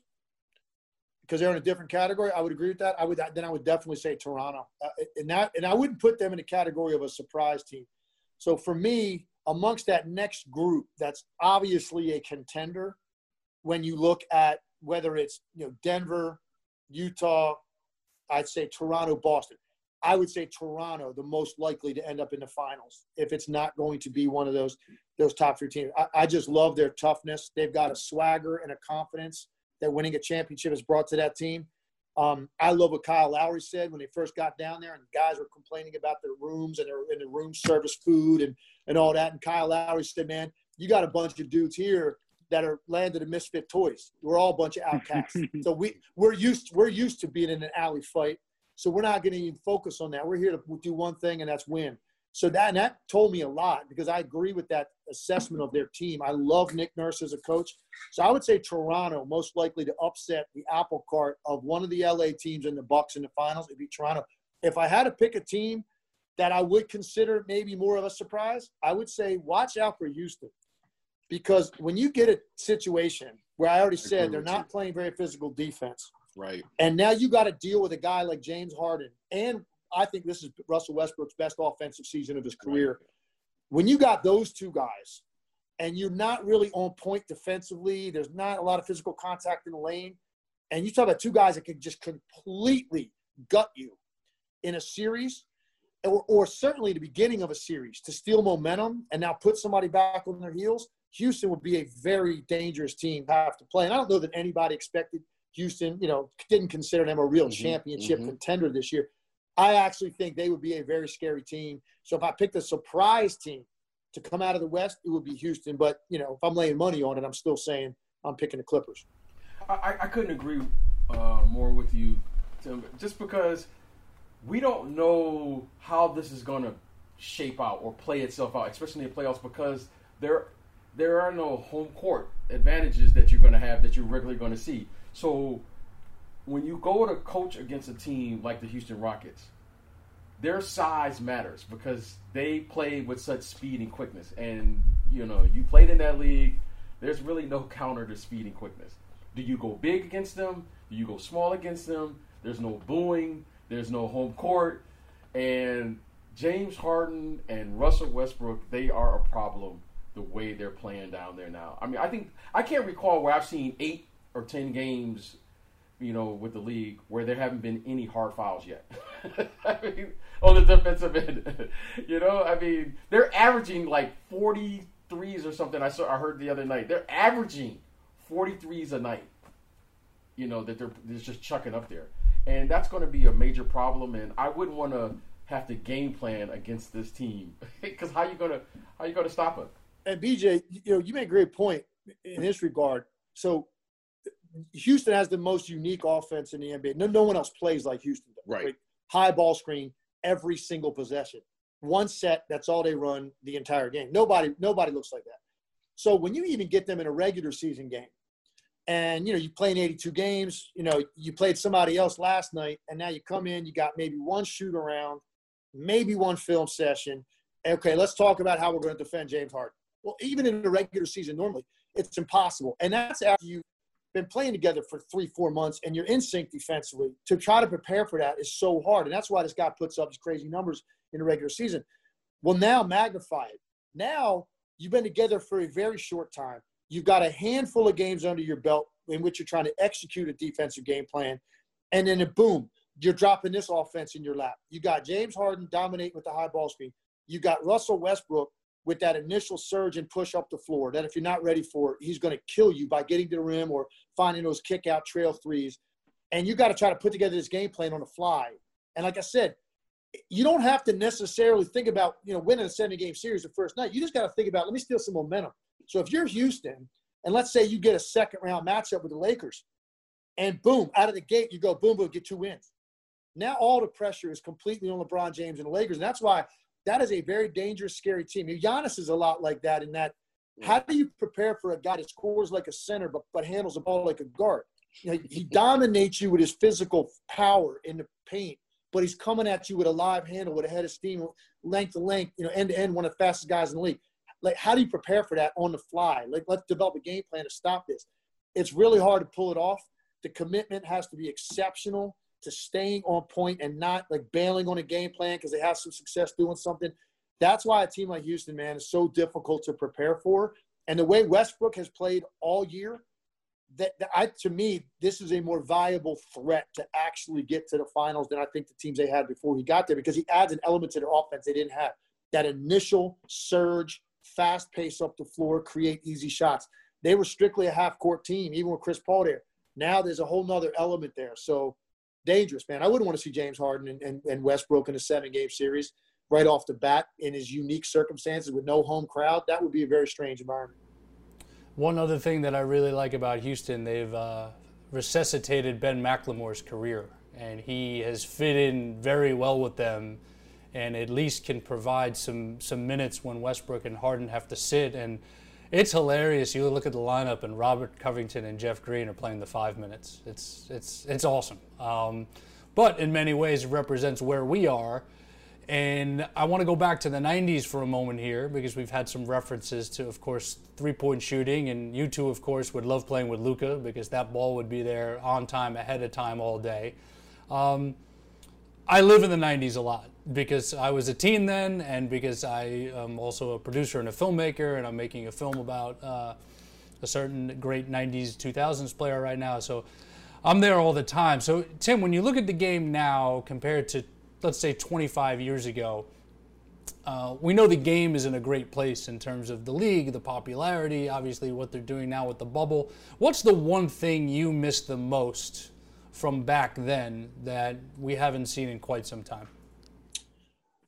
because they're in a different category, I would agree with that. I would then I would definitely say Toronto, uh, and that and I wouldn't put them in the category of a surprise team. So for me, amongst that next group, that's obviously a contender. When you look at whether it's you know Denver, Utah, I'd say Toronto, Boston. I would say Toronto, the most likely to end up in the finals if it's not going to be one of those those top three teams. I, I just love their toughness. They've got a swagger and a confidence that winning a championship has brought to that team. Um, I love what Kyle Lowry said when they first got down there and guys were complaining about their rooms and their, and the room service food and, and all that. And Kyle Lowry said, man, you got a bunch of dudes here that are landed in misfit toys. We're all a bunch of outcasts. so we, we're used we're used to being in an alley fight. So we're not going to even focus on that. We're here to do one thing, and that's win. So that, and that told me a lot because I agree with that assessment of their team. I love Nick Nurse as a coach. So I would say Toronto most likely to upset the apple cart of one of the L A teams in the Bucks in the finals. It'd be Toronto. If I had to pick a team that I would consider maybe more of a surprise, I would say watch out for Houston. Because when you get a situation where I already said they're not playing very physical defense, right, and now you got to deal with a guy like James Harden, and I think this is Russell Westbrook's best offensive season of his career. When you got those two guys and you're not really on point defensively, there's not a lot of physical contact in the lane, and you talk about two guys that can just completely gut you in a series, or, or certainly the beginning of a series to steal momentum and now put somebody back on their heels, Houston would be a very dangerous team to have to play. And I don't know that anybody expected Houston, you know, didn't consider them a real mm-hmm, championship mm-hmm. contender this year. I actually think they would be a very scary team. So if I picked a surprise team to come out of the West, it would be Houston. But, you know, if I'm laying money on it, I'm still saying I'm picking the Clippers. I, I couldn't agree uh, more with you, Tim, just because we don't know how this is going to shape out or play itself out, especially in the playoffs, because there there are no home court advantages that you're going to have that you're regularly going to see. So when you go to coach against a team like the Houston Rockets, their size matters because they play with such speed and quickness. And, you know, you played in that league, there's really no counter to speed and quickness. Do you go big against them? Do you go small against them? There's no booing. There's no home court. And James Harden and Russell Westbrook, they are a problem the way they're playing down there now. I mean, I think I can't recall where I've seen eight or ten games, you know, with the league where there haven't been any hard fouls yet. I mean, on the defensive end, you know, I mean, they're averaging like forty-threes or something. I saw, I heard the other night, they're averaging forty-threes a night. You know, that they're, they're just chucking up there, and that's going to be a major problem. And I wouldn't want to have to game plan against this team because how you gonna how you gonna stop it? And B J, you know, you make a great point in this regard. So Houston has the most unique offense in the N B A. No, no one else plays like Houston does. Right. Right? High ball screen every single possession. One set, that's all they run the entire game. Nobody, nobody looks like that. So when you even get them in a regular season game, and, you know, you play in eighty-two games, you know, you played somebody else last night, and now you come in, you got maybe one shoot around, maybe one film session. Okay, let's talk about how we're going to defend James Harden. Well, even in the regular season, normally, it's impossible. And that's after you've been playing together for three, four months, and you're in sync defensively. To try to prepare for that is so hard, and that's why this guy puts up these crazy numbers in the regular season. Well, now magnify it. Now you've been together for a very short time. You've got a handful of games under your belt in which you're trying to execute a defensive game plan, and then, boom, you're dropping this offense in your lap. You got James Harden dominating with the high ball screen. You got Russell Westbrook with that initial surge and push up the floor that if you're not ready for it, he's going to kill you by getting to the rim or finding those kick-out trail threes. And you got to try to put together this game plan on the fly. And like I said, you don't have to necessarily think about, you know, winning a seven-game series the first night. You just got to think about, let me steal some momentum. So if you're Houston, and let's say you get a second-round matchup with the Lakers, and boom, out of the gate, you go boom, boom, get two wins. Now all the pressure is completely on LeBron James and the Lakers, and that's why that is a very dangerous, scary team. Giannis is a lot like that in that how do you prepare for a guy that scores like a center but, but handles the ball like a guard? You know, he dominates you with his physical power in the paint, but he's coming at you with a live handle, with a head of steam, length to length, you know, end to end, one of the fastest guys in the league. Like, how do you prepare for that on the fly? Like, let's develop a game plan to stop this. It's really hard to pull it off. The commitment has to be exceptional to staying on point and not like bailing on a game plan because they have some success doing something. That's why a team like Houston, man, is so difficult to prepare for. And the way Westbrook has played all year, that, that I, to me, this is a more viable threat to actually get to the finals than I think the teams they had before he got there, because he adds an element to their offense they didn't have. That initial surge, fast pace up the floor, create easy shots. They were strictly a half-court team, even with Chris Paul there. Now there's a whole nother element there. So dangerous, man. I wouldn't want to see James Harden and, and, and Westbrook in a seven-game series right off the bat in his unique circumstances with no home crowd. That would be a very strange environment. One other thing that I really like about Houston, they've uh, resuscitated Ben McLemore's career, and he has fit in very well with them and at least can provide some, some minutes when Westbrook and Harden have to sit. And it's hilarious. You look at the lineup, and Robert Covington and Jeff Green are playing the five minutes. It's it's it's awesome. Um, but in many ways, it represents where we are. And I want to go back to the nineties for a moment here, because we've had some references to, of course, three-point shooting. And you two, of course, would love playing with Luka, because that ball would be there on time, ahead of time, all day. Um, I live in the nineties a lot, because I was a teen then, and because I am also a producer and a filmmaker, and I'm making a film about uh, a certain great nineties, two thousands player right now. So I'm there all the time. So, Tim, when you look at the game now compared to, let's say, twenty-five years ago, uh, we know the game is in a great place in terms of the league, the popularity, obviously what they're doing now with the bubble. What's the one thing you miss the most from back then that we haven't seen in quite some time?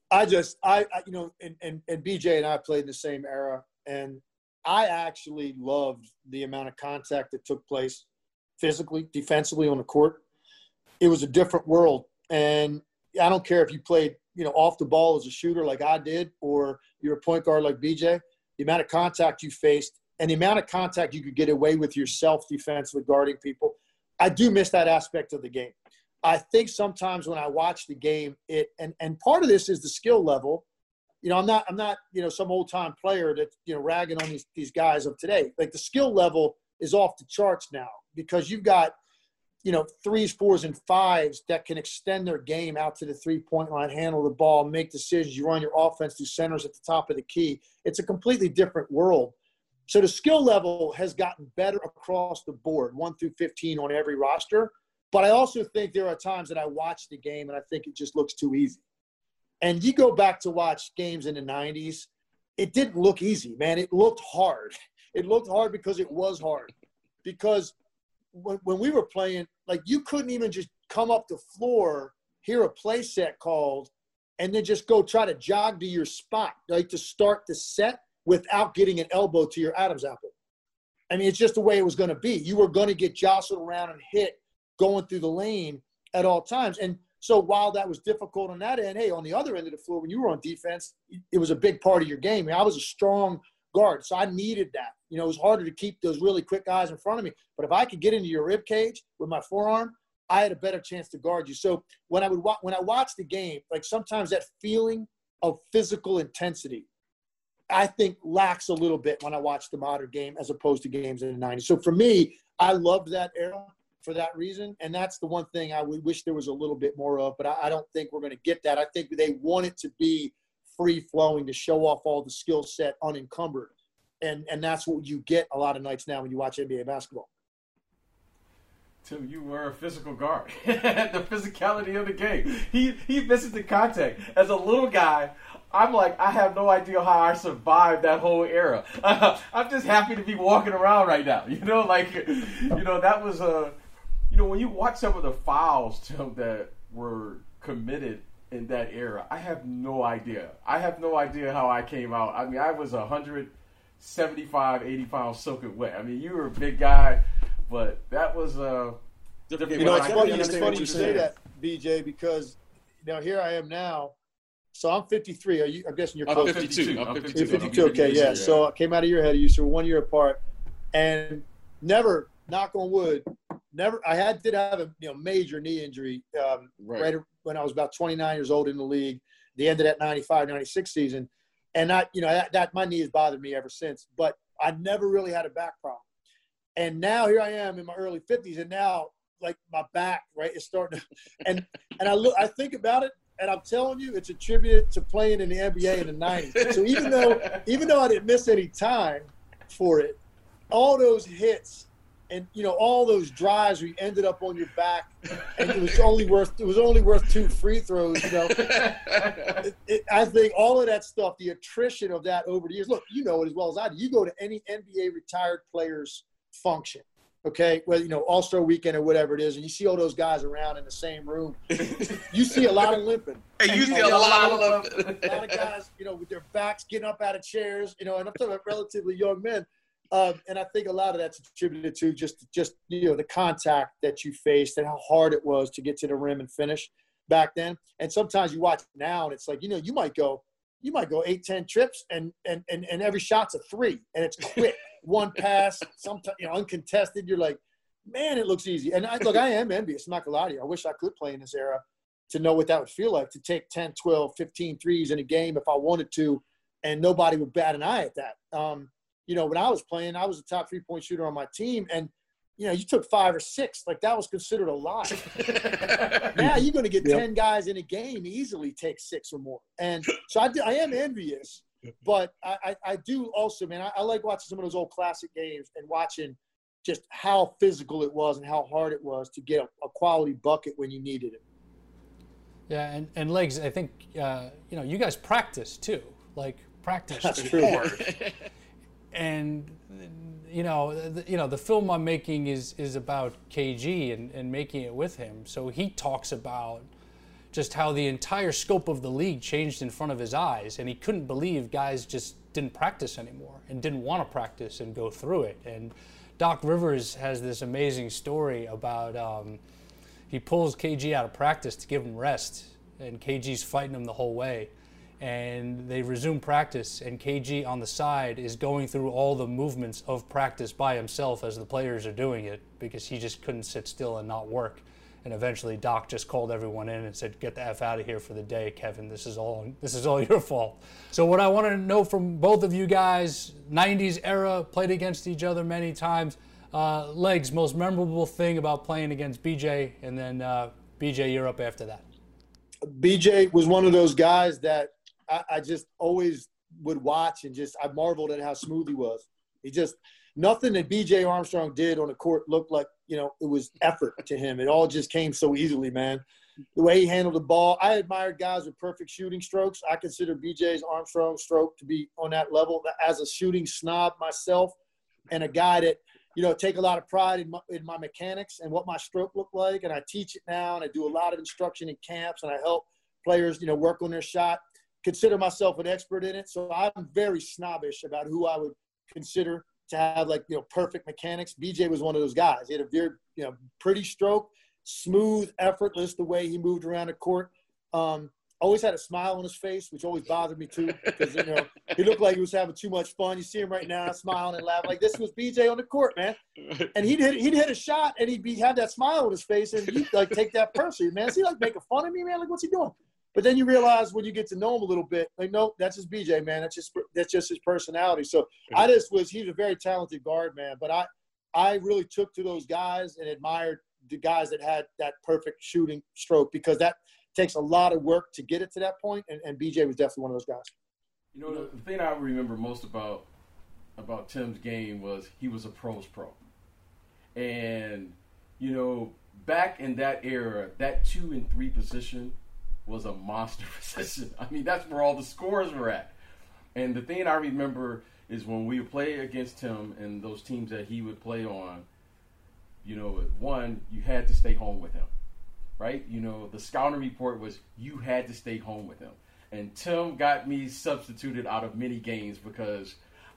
I just, I, I you know, and, and, and B J and I played in the same era, and I actually loved the amount of contact that took place physically, defensively on the court. It was a different world. And I don't care if you played, you know, off the ball as a shooter like I did, or you're a point guard like B J, the amount of contact you faced and the amount of contact you could get away with yourself defensively guarding people. I do miss that aspect of the game. I think sometimes when I watch the game, it and, and part of this is the skill level. You know, I'm not I'm not, you know, some old time player that, you know, ragging on these these guys of today. Like the skill level is off the charts now because you've got, you know, threes, fours, and fives that can extend their game out to the three-point line, handle the ball, make decisions. You run your offense through centers at the top of the key. It's a completely different world. So the skill level has gotten better across the board, one through fifteen on every roster. But I also think there are times that I watch the game and I think it just looks too easy. And you go back to watch games in the nineties, it didn't look easy, man. It looked hard. It looked hard because it was hard. Because when, when we were playing, like you couldn't even just come up the floor, hear a play set called, and then just go try to jog to your spot, like to start the set without getting an elbow to your Adam's apple. I mean, it's just the way it was going to be. You were going to get jostled around and hit going through the lane at all times. And so while that was difficult on that end, hey, on the other end of the floor, when you were on defense, it was a big part of your game. I mean, I was a strong guard, so I needed that. You know, it was harder to keep those really quick guys in front of me. But if I could get into your rib cage with my forearm, I had a better chance to guard you. So when I would wa- when I watch the game, like sometimes that feeling of physical intensity, I think lacks a little bit when I watch the modern game as opposed to games in the nineties. So for me, I loved that era for that reason, and that's the one thing I would wish there was a little bit more of, but I, I don't think we're going to get that. I think they want it to be free-flowing to show off all the skill set unencumbered, and and that's what you get a lot of nights now when you watch N B A basketball. Tim, you were a physical guard. The physicality of the game. He he misses the contact. As a little guy, I'm like, I have no idea how I survived that whole era. Uh, I'm just happy to be walking around right now. You know, like, you know, that was a, you know, when you watch some of the fouls, Tim, that were committed in that era, I have no idea. I have no idea how I came out. I mean, I was one seventy-five, eighty pounds soaking wet. I mean, you were a big guy. But that was uh, you know, it's funny, it's funny you say that, B J, because now here I am now. So I'm fifty-three. Are you? I'm guessing you're close. I'm fifty-two. I'm fifty-two. You're fifty-two. Okay, yeah. So I came out a year ahead of you, so we're one year apart, and never, knock on wood, never. I had did have a you know major knee injury um, right. right when I was about twenty-nine years old in the league. The end of that ninety-five ninety-six season, and that you know that, that my knee has bothered me ever since. But I never really had a back problem. And now here I am in my early fifties, and now like my back, right, is starting to, and and I look, I think about it, and I'm telling you, it's attributed to playing in the N B A in the nineties. So even though even though I didn't miss any time for it, all those hits and you know all those drives where you ended up on your back, and it was only worth it was only worth two free throws. You know, it, it, I think all of that stuff, the attrition of that over the years. Look, you know it as well as I do. You go to any N B A retired players function, okay, whether you know All-Star Weekend or whatever it is, and you see all those guys around in the same room, you see a lot of limping. Hey, you see a lot of limping. A lot of guys, you know, with their backs getting up out of chairs, you know, and I'm talking about relatively young men, um, and I think a lot of that's attributed to just, just you know, the contact that you faced and how hard it was to get to the rim and finish back then. And sometimes you watch now, and it's like, you know, you might go, you might go eight, ten trips, and and and, and every shot's a three, and it's quick. One pass, sometimes you know, uncontested. You're like, man, it looks easy. And I, look, I am envious. I'm not gonna lie to you. I wish I could play in this era to know what that would feel like to take ten, twelve, fifteen threes in a game if I wanted to, and nobody would bat an eye at that. Um, you know, when I was playing, I was a top three-point shooter on my team, and you know, you took five or six, like that was considered a lot. Now you're going to get yep. ten guys in a game, easily take six or more. And so I, do, I am envious, but I, I, I do also, man, I, I like watching some of those old classic games and watching just how physical it was and how hard it was to get a, a quality bucket when you needed it. Yeah, and, and Legs, I think, uh, you know, you guys practice too, like practice That's true. hard. And you know, the, you know, the film I'm making is is about K G and, and making it with him. So he talks about, just how the entire scope of the league changed in front of his eyes, and he couldn't believe guys just didn't practice anymore and didn't want to practice and go through it. And Doc Rivers has this amazing story about um, he pulls K G out of practice to give him rest, and K G's fighting him the whole way. And they resume practice, and K G on the side is going through all the movements of practice by himself as the players are doing it, because he just couldn't sit still and not work. And eventually Doc just called everyone in and said, "Get the F out of here for the day, Kevin. This is all this is all your fault." So what I want to know from both of you guys, nineties era, played against each other many times. Uh, Legs, most memorable thing about playing against B J, and then uh, B J, you're up after that. B J was one of those guys that I, I just always would watch and just I marveled at how smooth he was. He just nothing that B J Armstrong did on the court looked like, you know, it was effort to him. It all just came so easily, man. The way he handled the ball, I admired guys with perfect shooting strokes. I consider B J's Armstrong stroke to be on that level. As a shooting snob myself, and a guy that, you know, take a lot of pride in my, in my mechanics and what my stroke looked like, and I teach it now, and I do a lot of instruction in camps, and I help players, you know, work on their shot. Consider myself an expert in it, so I'm very snobbish about who I would consider to have, like, you know, perfect mechanics. B J was one of those guys. He had a very, you know, pretty stroke, smooth, effortless the way he moved around the court. Um, always had a smile on his face, which always bothered me too, because, you know, he looked like he was having too much fun. You see him right now smiling and laughing. Like, this was B J on the court, man. And he'd hit, he'd hit a shot, and he'd be, have that smile on his face, and he'd, like, take that personally. Man, is he, like, making fun of me, man? Like, what's he doing? But then you realize when you get to know him a little bit, like, nope, that's just B J, man. That's just that's just his personality. So I just was – he was a very talented guard, man. But I, I really took to those guys and admired the guys that had that perfect shooting stroke, because that takes a lot of work to get it to that point, and, and B J was definitely one of those guys. You know, the, the thing I remember most about about Tim's game was he was a pro's pro. And, you know, back in that era, that two and three position – was a monster position. I mean, that's where all the scores were at. And the thing I remember is when we would play against him and those teams that he would play on, you know, one, you had to stay home with him, right? You know, the scouting report was you had to stay home with him. And Tim got me substituted out of many games because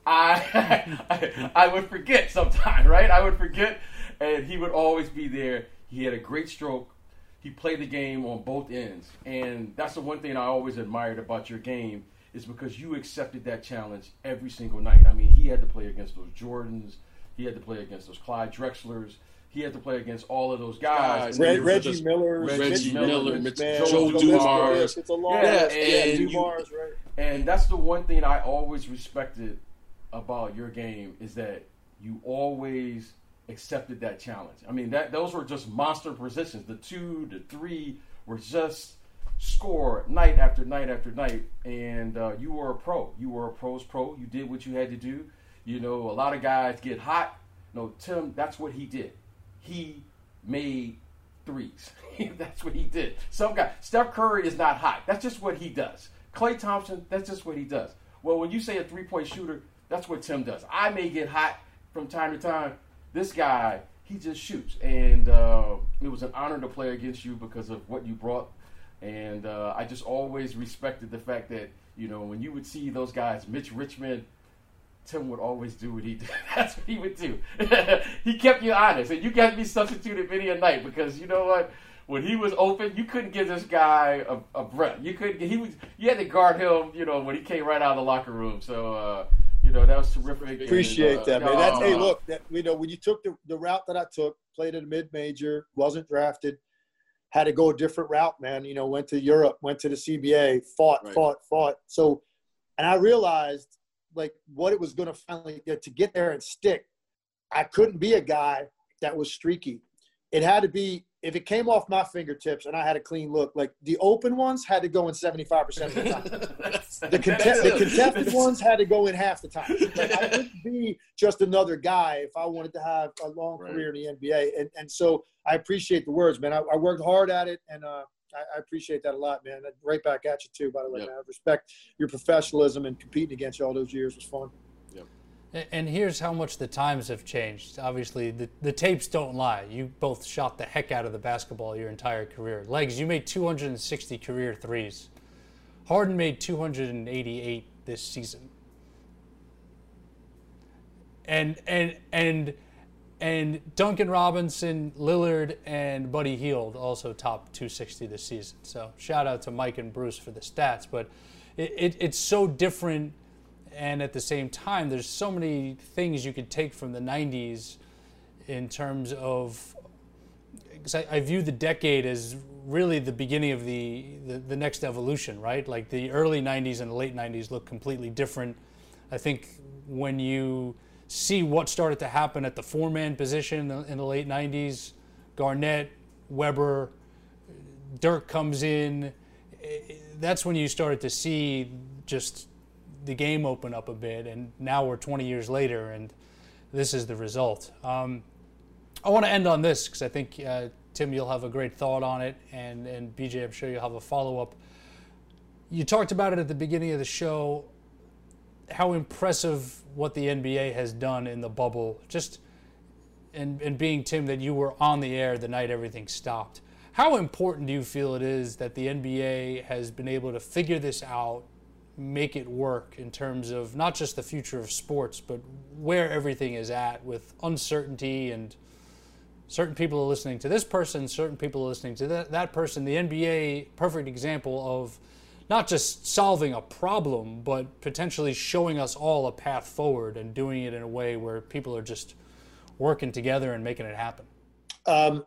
I, I, I would forget sometimes, right? I would forget, and he would always be there. He had a great stroke. He played the game on both ends. And that's the one thing I always admired about your game, is because you accepted that challenge every single night. I mean, he had to play against those Jordans. He had to play against those Clyde Drexlers. He had to play against all of those guys. Red, Reggie just, Miller, Reggie, Reggie Miller, Mitch, Joe, Joe Dumars. It's a long yeah, list. And, yeah, you, Dumars, right. And that's the one thing I always respected about your game, is that you always accepted that challenge. I mean, that those were just monster positions. The two, the three were just score night after night after night. And uh, you were a pro. You were a pro's pro. You did what you had to do. You know, a lot of guys get hot. No, Tim, that's what he did. He made threes. That's what he did. Some guy, Steph Curry is not hot. That's just what he does. Klay Thompson, that's just what he does. Well, when you say a three-point shooter, that's what Tim does. I may get hot from time to time. This guy, he just shoots. And uh, it was an honor to play against you because of what you brought. And uh, I just always respected the fact that, you know, when you would see those guys, Mitch Richmond, Tim would always do what he did. That's what he would do. He kept you honest. And you got me substituted many a night because, you know what, when he was open, you couldn't give this guy a, a breath. You couldn't. He was. You had to guard him, you know, when he came right out of the locker room. So, uh, you know, that was terrific. Appreciate and, uh, that, man. That's, uh, hey, look, that, you know, when you took the, the route that I took, played at a mid-major, wasn't drafted, had to go a different route, man. You know, went to Europe, went to the C B A, fought, right. fought, fought. So, and I realized, like, what it was going to finally get to get there and stick. I couldn't be a guy that was streaky. It had to be, if it came off my fingertips and I had a clean look, like the open ones had to go in seventy-five percent of the time. the, contest, the contested ones had to go in half the time. Like, I couldn't be just another guy if I wanted to have a long right. career in the N B A. And and so I appreciate the words, man. I, I worked hard at it, and uh, I, I appreciate that a lot, man. Right back at you, too, by the way, yep. man. I respect your professionalism, and competing against you all those years was fun. Yep. And here's how much the times have changed. Obviously, the, the tapes don't lie. You both shot the heck out of the basketball your entire career. Legs, you made two hundred sixty career threes. Harden made two hundred eighty-eight this season. And and and and Duncan Robinson, Lillard, and Buddy Hield also topped two sixty this season. So shout out to Mike and Bruce for the stats. But it, it it's so different. And at the same time, there's so many things you could take from the nineties in terms of, because I, I view the decade as really the beginning of the, the, the next evolution, right? Like the early nineties and the late nineties look completely different. I think when you see what started to happen at the four-man position in the, in the late nineties, Garnett, Weber, Dirk comes in, that's when you started to see just the game open up a bit, and now we're twenty years later, and this is the result. Um, I want to end on this because I think, uh, Tim, you'll have a great thought on it, and, and B J, I'm sure you'll have a follow-up. You talked about it at the beginning of the show, how impressive what the N B A has done in the bubble, just and, and being, Tim, that you were on the air the night everything stopped. How important do you feel it is that the N B A has been able to figure this out, make it work in terms of not just the future of sports, but where everything is at with uncertainty, and certain people are listening to this person, certain people are listening to that, that person. The N B A, perfect example of not just solving a problem, but potentially showing us all a path forward and doing it in a way where people are just working together and making it happen. Um,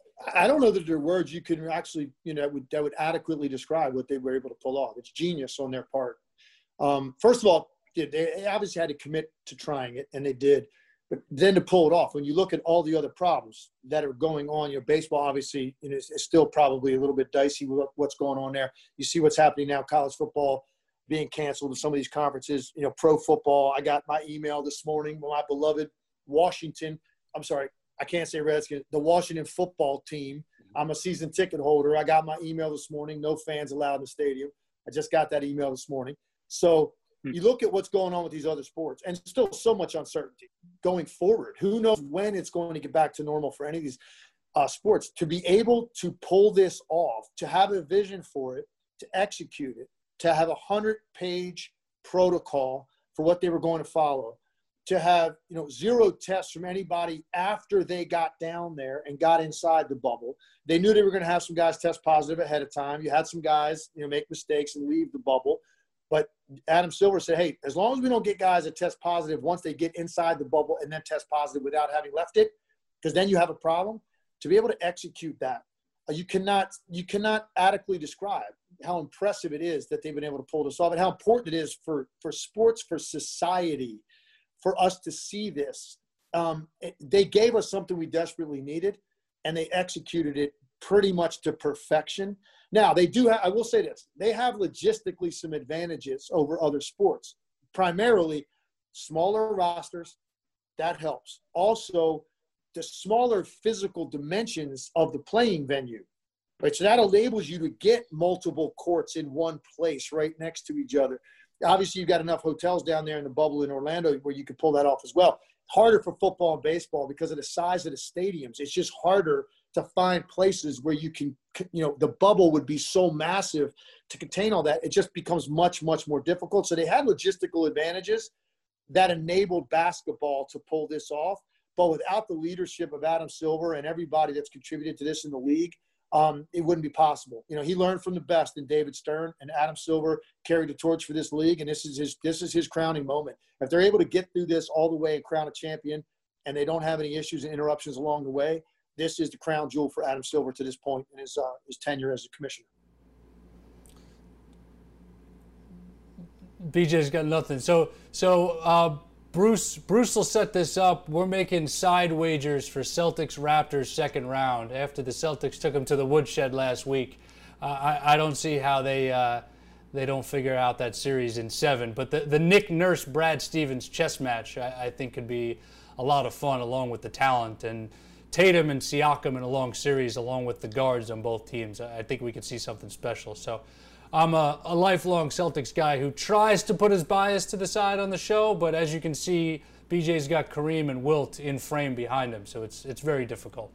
I don't know that there are words you can actually, you know, that would, that would adequately describe what they were able to pull off. It's genius on their part. Um, first of all, they obviously had to commit to trying it, and they did. But then to pull it off, when you look at all the other problems that are going on, you know, baseball obviously, you know, is, is still probably a little bit dicey with what's going on there. You see what's happening now, college football being canceled in some of these conferences, you know, pro football. I got my email this morning, my beloved Washington, I'm sorry, I can't say Redskins, the Washington football team. I'm a season ticket holder. I got my email this morning, no fans allowed in the stadium. I just got that email this morning. So you look at what's going on with these other sports, and still so much uncertainty going forward. Who knows when it's going to get back to normal for any of these uh, sports. To be able to pull this off, to have a vision for it, to execute it, to have a hundred-page protocol for what they were going to follow, to have, you know, zero tests from anybody after they got down there and got inside the bubble. They knew they were going to have some guys test positive ahead of time. You had some guys, you know, make mistakes and leave the bubble. But Adam Silver said, hey, as long as we don't get guys that test positive once they get inside the bubble and then test positive without having left it, because then you have a problem, to be able to execute that, uh, you cannot you cannot adequately describe how impressive it is that they've been able to pull this off, and how important it is for, for sports, for society, for us to see this. Um, it, they gave us something we desperately needed, and they executed it pretty much to perfection. Now, they do have, I will say this, they have logistically some advantages over other sports. Primarily, smaller rosters, that helps. Also, the smaller physical dimensions of the playing venue, right? So that enables you to get multiple courts in one place right next to each other. Obviously, you've got enough hotels down there in the bubble in Orlando where you can pull that off as well. Harder for football and baseball because of the size of the stadiums. It's just harder to find places where you can, you know, the bubble would be so massive to contain all that. It just becomes much, much more difficult. So they had logistical advantages that enabled basketball to pull this off. But without the leadership of Adam Silver and everybody that's contributed to this in the league, um, it wouldn't be possible. You know, he learned from the best in David Stern, and Adam Silver carried the torch for this league, and this is his this is his crowning moment. If they're able to get through this all the way and crown a champion, and they don't have any issues and interruptions along the way, this is the crown jewel for Adam Silver to this point in his uh, his tenure as a commissioner. B J's got nothing. So so uh, Bruce Bruce will set this up. We're making side wagers for Celtics Raptors second round after the Celtics took them to the woodshed last week. Uh, I, I don't see how they uh, they don't figure out that series in seven. But the, the Nick Nurse Brad Stevens chess match I, I think could be a lot of fun along with the talent, and Tatum and Siakam in a long series along with the guards on both teams. I think we could see something special. So I'm a, a lifelong Celtics guy who tries to put his bias to the side on the show, but as you can see, B J's got Kareem and Wilt in frame behind him, so it's it's very difficult.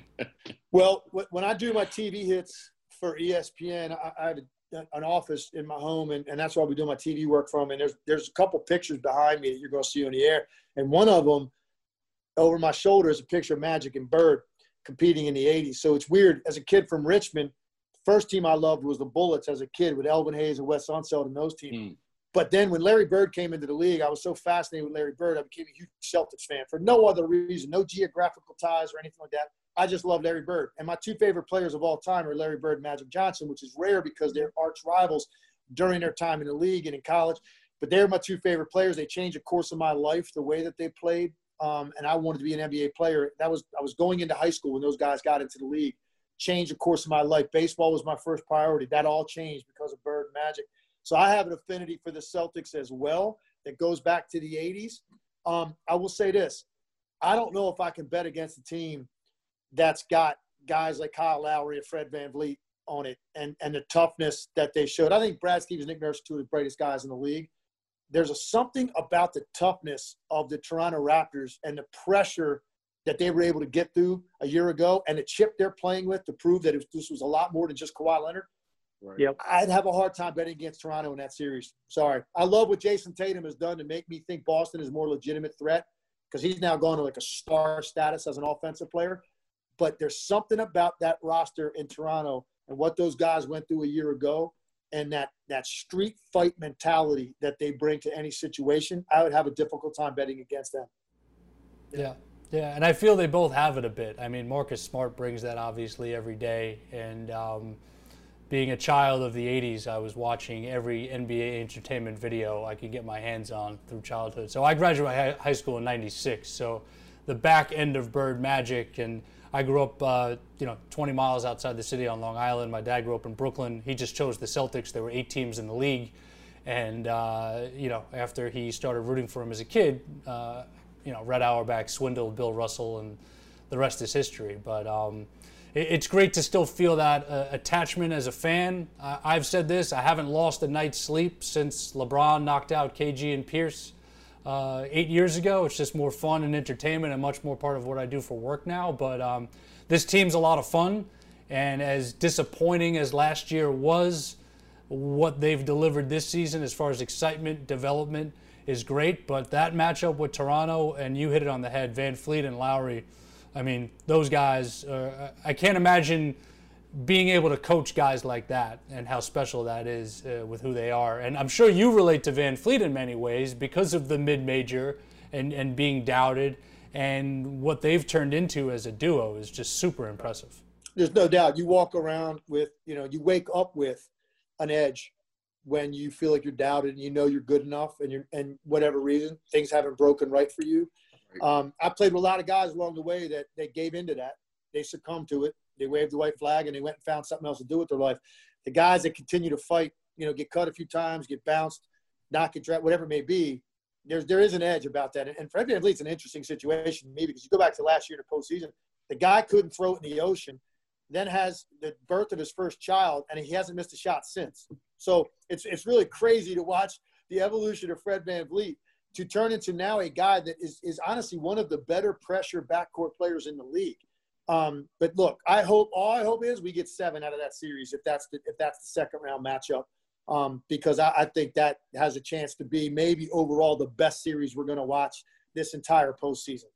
Well, when I do my T V hits for E S P N, I, I have an office in my home, and, and that's where we do my T V work from. And there's there's a couple pictures behind me that you're going to see on the air, and one of them over my shoulder is a picture of Magic and Bird competing in the eighties. So it's weird. As a kid from Richmond, first team I loved was the Bullets as a kid with Elvin Hayes and Wes Unseld and those teams. Mm. But then when Larry Bird came into the league, I was so fascinated with Larry Bird, I became a huge Celtics fan for no other reason, no geographical ties or anything like that. I just love Larry Bird. And my two favorite players of all time are Larry Bird and Magic Johnson, which is rare because they're arch rivals during their time in the league and in college. But they're my two favorite players. They changed the course of my life, the way that they played. Um, and I wanted to be an N B A player. That was I was going into high school when those guys got into the league. Changed the course of my life. Baseball was my first priority. That all changed because of Bird and Magic. So I have an affinity for the Celtics as well that goes back to the eighties. Um, I will say this. I don't know if I can bet against a team that's got guys like Kyle Lowry and Fred VanVleet on it and, and the toughness that they showed. I think Brad Stevens and Nick Nurse are two of the greatest guys in the league. There's a something about the toughness of the Toronto Raptors and the pressure that they were able to get through a year ago and the chip they're playing with to prove that it was, this was a lot more than just Kawhi Leonard. Right. Yep. I'd have a hard time betting against Toronto in that series. Sorry. I love what Jason Tatum has done to make me think Boston is a more legitimate threat because he's now gone to like a star status as an offensive player. But there's something about that roster in Toronto and what those guys went through a year ago and that, that street fight mentality that they bring to any situation. I would have a difficult time betting against them. Yeah. Yeah, and I feel they both have it a bit. I mean, Marcus Smart brings that obviously every day. And um, being a child of the eighties, I was watching every N B A entertainment video I could get my hands on through childhood. So I graduated high school in ninety-six. So the back end of Bird Magic, and I grew up, uh, you know, twenty miles outside the city on Long Island. My dad grew up in Brooklyn. He just chose the Celtics. There were eight teams in the league. And, uh, you know, after he started rooting for him as a kid, uh, you know, Red Auerbach swindled Bill Russell, and the rest is history. But um, it, it's great to still feel that uh, attachment as a fan. I, I've said this, I haven't lost a night's sleep since LeBron knocked out K G and Pierce uh, eight years ago. It's just more fun and entertainment and much more part of what I do for work now. But um, this team's a lot of fun, and as disappointing as last year was, what they've delivered this season as far as excitement, development, is great. But that matchup with Toronto, and you hit it on the head, VanVleet and Lowry, I mean, those guys, uh, I can't imagine being able to coach guys like that and how special that is uh, with who they are. And I'm sure you relate to VanVleet in many ways because of the mid-major and, and being doubted, and what they've turned into as a duo is just super impressive. There's no doubt. You walk around with, you know, you wake up with an edge when you feel like you're doubted and you know you're good enough, and you're, and whatever reason, things haven't broken right for you. Um, I played with a lot of guys along the way that they gave into that. They succumbed to it. They waved the white flag and they went and found something else to do with their life. The guys that continue to fight, you know, get cut a few times, get bounced, not get drafted, whatever it may be, there's, there is an edge about that. And Fred VanVleet's an interesting situation to me because you go back to last year in the postseason, the guy couldn't throw it in the ocean, then has the birth of his first child, and he hasn't missed a shot since. So it's it's really crazy to watch the evolution of Fred VanVleet to turn into now a guy that is is honestly one of the better pressure backcourt players in the league. Um, but look, I hope all I hope is we get seven out of that series if that's the if that's the second round matchup, um, because I, I think that has a chance to be maybe overall the best series we're going to watch this entire postseason.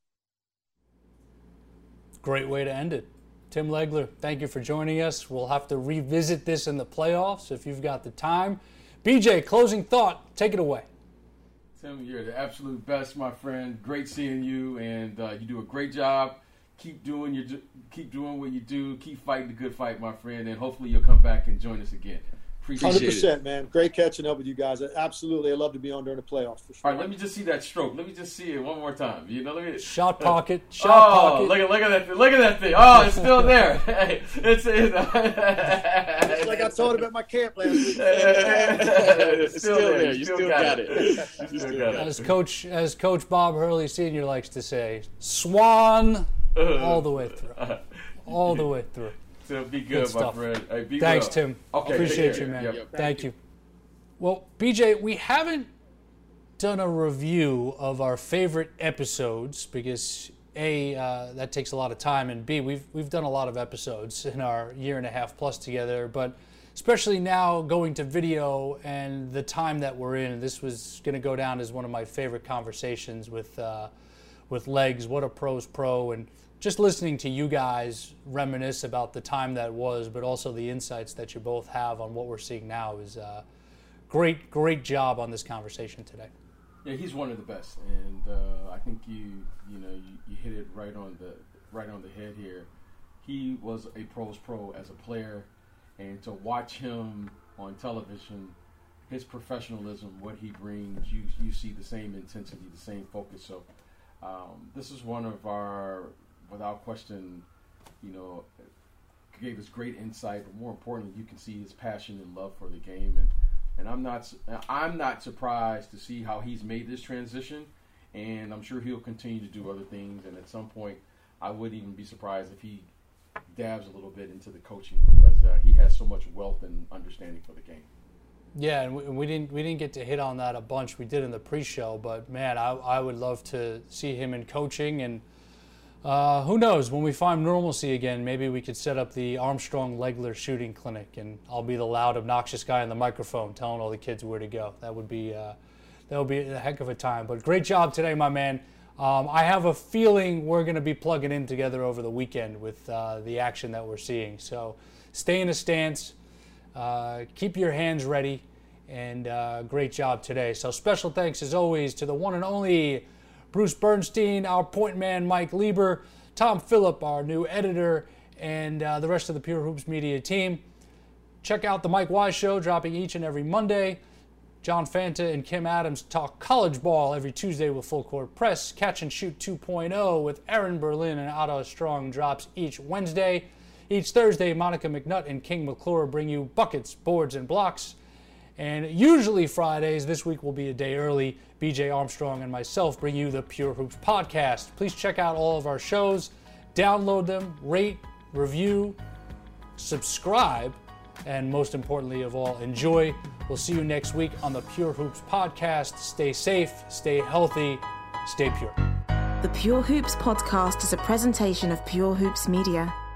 Great way to end it. Tim Legler, thank you for joining us. We'll have to revisit this in the playoffs if you've got the time. B J, closing thought, take it away. Tim, you're the absolute best, my friend. Great seeing you, and uh, you do a great job. Keep doing your, keep doing what you do. Keep fighting the good fight, my friend, and hopefully you'll come back and join us again. Appreciate one hundred percent, it. Man. Great catching up with you guys. Absolutely. I'd love to be on during the playoffs for sure. All right, let me just see that stroke. Let me just see it one more time. You know, let me shot pocket. Shot oh, pocket. Look at look at that thing. Look at that thing. Oh, it's still there. Hey, it's, it's, it's like I told him at my camp last week. It's still, still there. You still, still got, got it. it. You still got it. As Coach as Coach Bob Hurley Senior likes to say, Swan all the way through. All the way through. Tim. Be good, good my stuff. friend. Hey, be Thanks, well. Tim. Okay, appreciate you, man. Yep. Thank, Thank you. you. Well, B J, we haven't done a review of our favorite episodes because A, uh, that takes a lot of time, and B, we've we've done a lot of episodes in our year and a half plus together, but especially now going to video and the time that we're in, this was going to go down as one of my favorite conversations with uh, with Legs. What a pro's pro, and just listening to you guys reminisce about the time that was, but also the insights that you both have on what we're seeing now is uh, great, great job on this conversation today. Yeah, he's one of the best, and uh, I think you you know you, you hit it right on the right on the head here. He was a pro's pro as a player, and to watch him on television, his professionalism, what he brings, you you see the same intensity, the same focus. So um, this is one of our, without question, you know, gave us great insight. But more importantly, you can see his passion and love for the game, and. And I'm not I'm not surprised to see how he's made this transition, and I'm sure he'll continue to do other things. And at some point, I wouldn't even be surprised if he dabs a little bit into the coaching because uh, he has so much wealth and understanding for the game. Yeah, and we, we didn't we didn't get to hit on that a bunch. We did in the pre-show, but man, I I would love to see him in coaching, and uh, who knows, when we find normalcy again, maybe we could set up the Armstrong Legler shooting clinic, and I'll be the loud, obnoxious guy on the microphone telling all the kids where to go. That would be uh, that would be a heck of a time. But great job today, my man. Um, I have a feeling we're going to be plugging in together over the weekend with uh, the action that we're seeing. So stay in a stance, uh, keep your hands ready, and uh, great job today. So special thanks, as always, to the one and only Bruce Bernstein, our point man Mike Lieber, Tom Phillip, our new editor, and uh, the rest of the Pure Hoops Media team. Check out the Mike Wise Show, dropping each and every Monday. John Fanta and Kim Adams talk college ball every Tuesday with Full Court Press. Catch and Shoot two point oh with Aaron Berlin and Otto Strong drops each Wednesday. Each Thursday, Monica McNutt and King McClure bring you buckets, boards, and blocks. And usually Fridays, this week will be a day early, B J Armstrong and myself bring you the Pure Hoops podcast. Please check out all of our shows, download them, rate, review, subscribe, and most importantly of all, enjoy. We'll see you next week on the Pure Hoops podcast. Stay safe, stay healthy, stay pure. The Pure Hoops podcast is a presentation of Pure Hoops Media.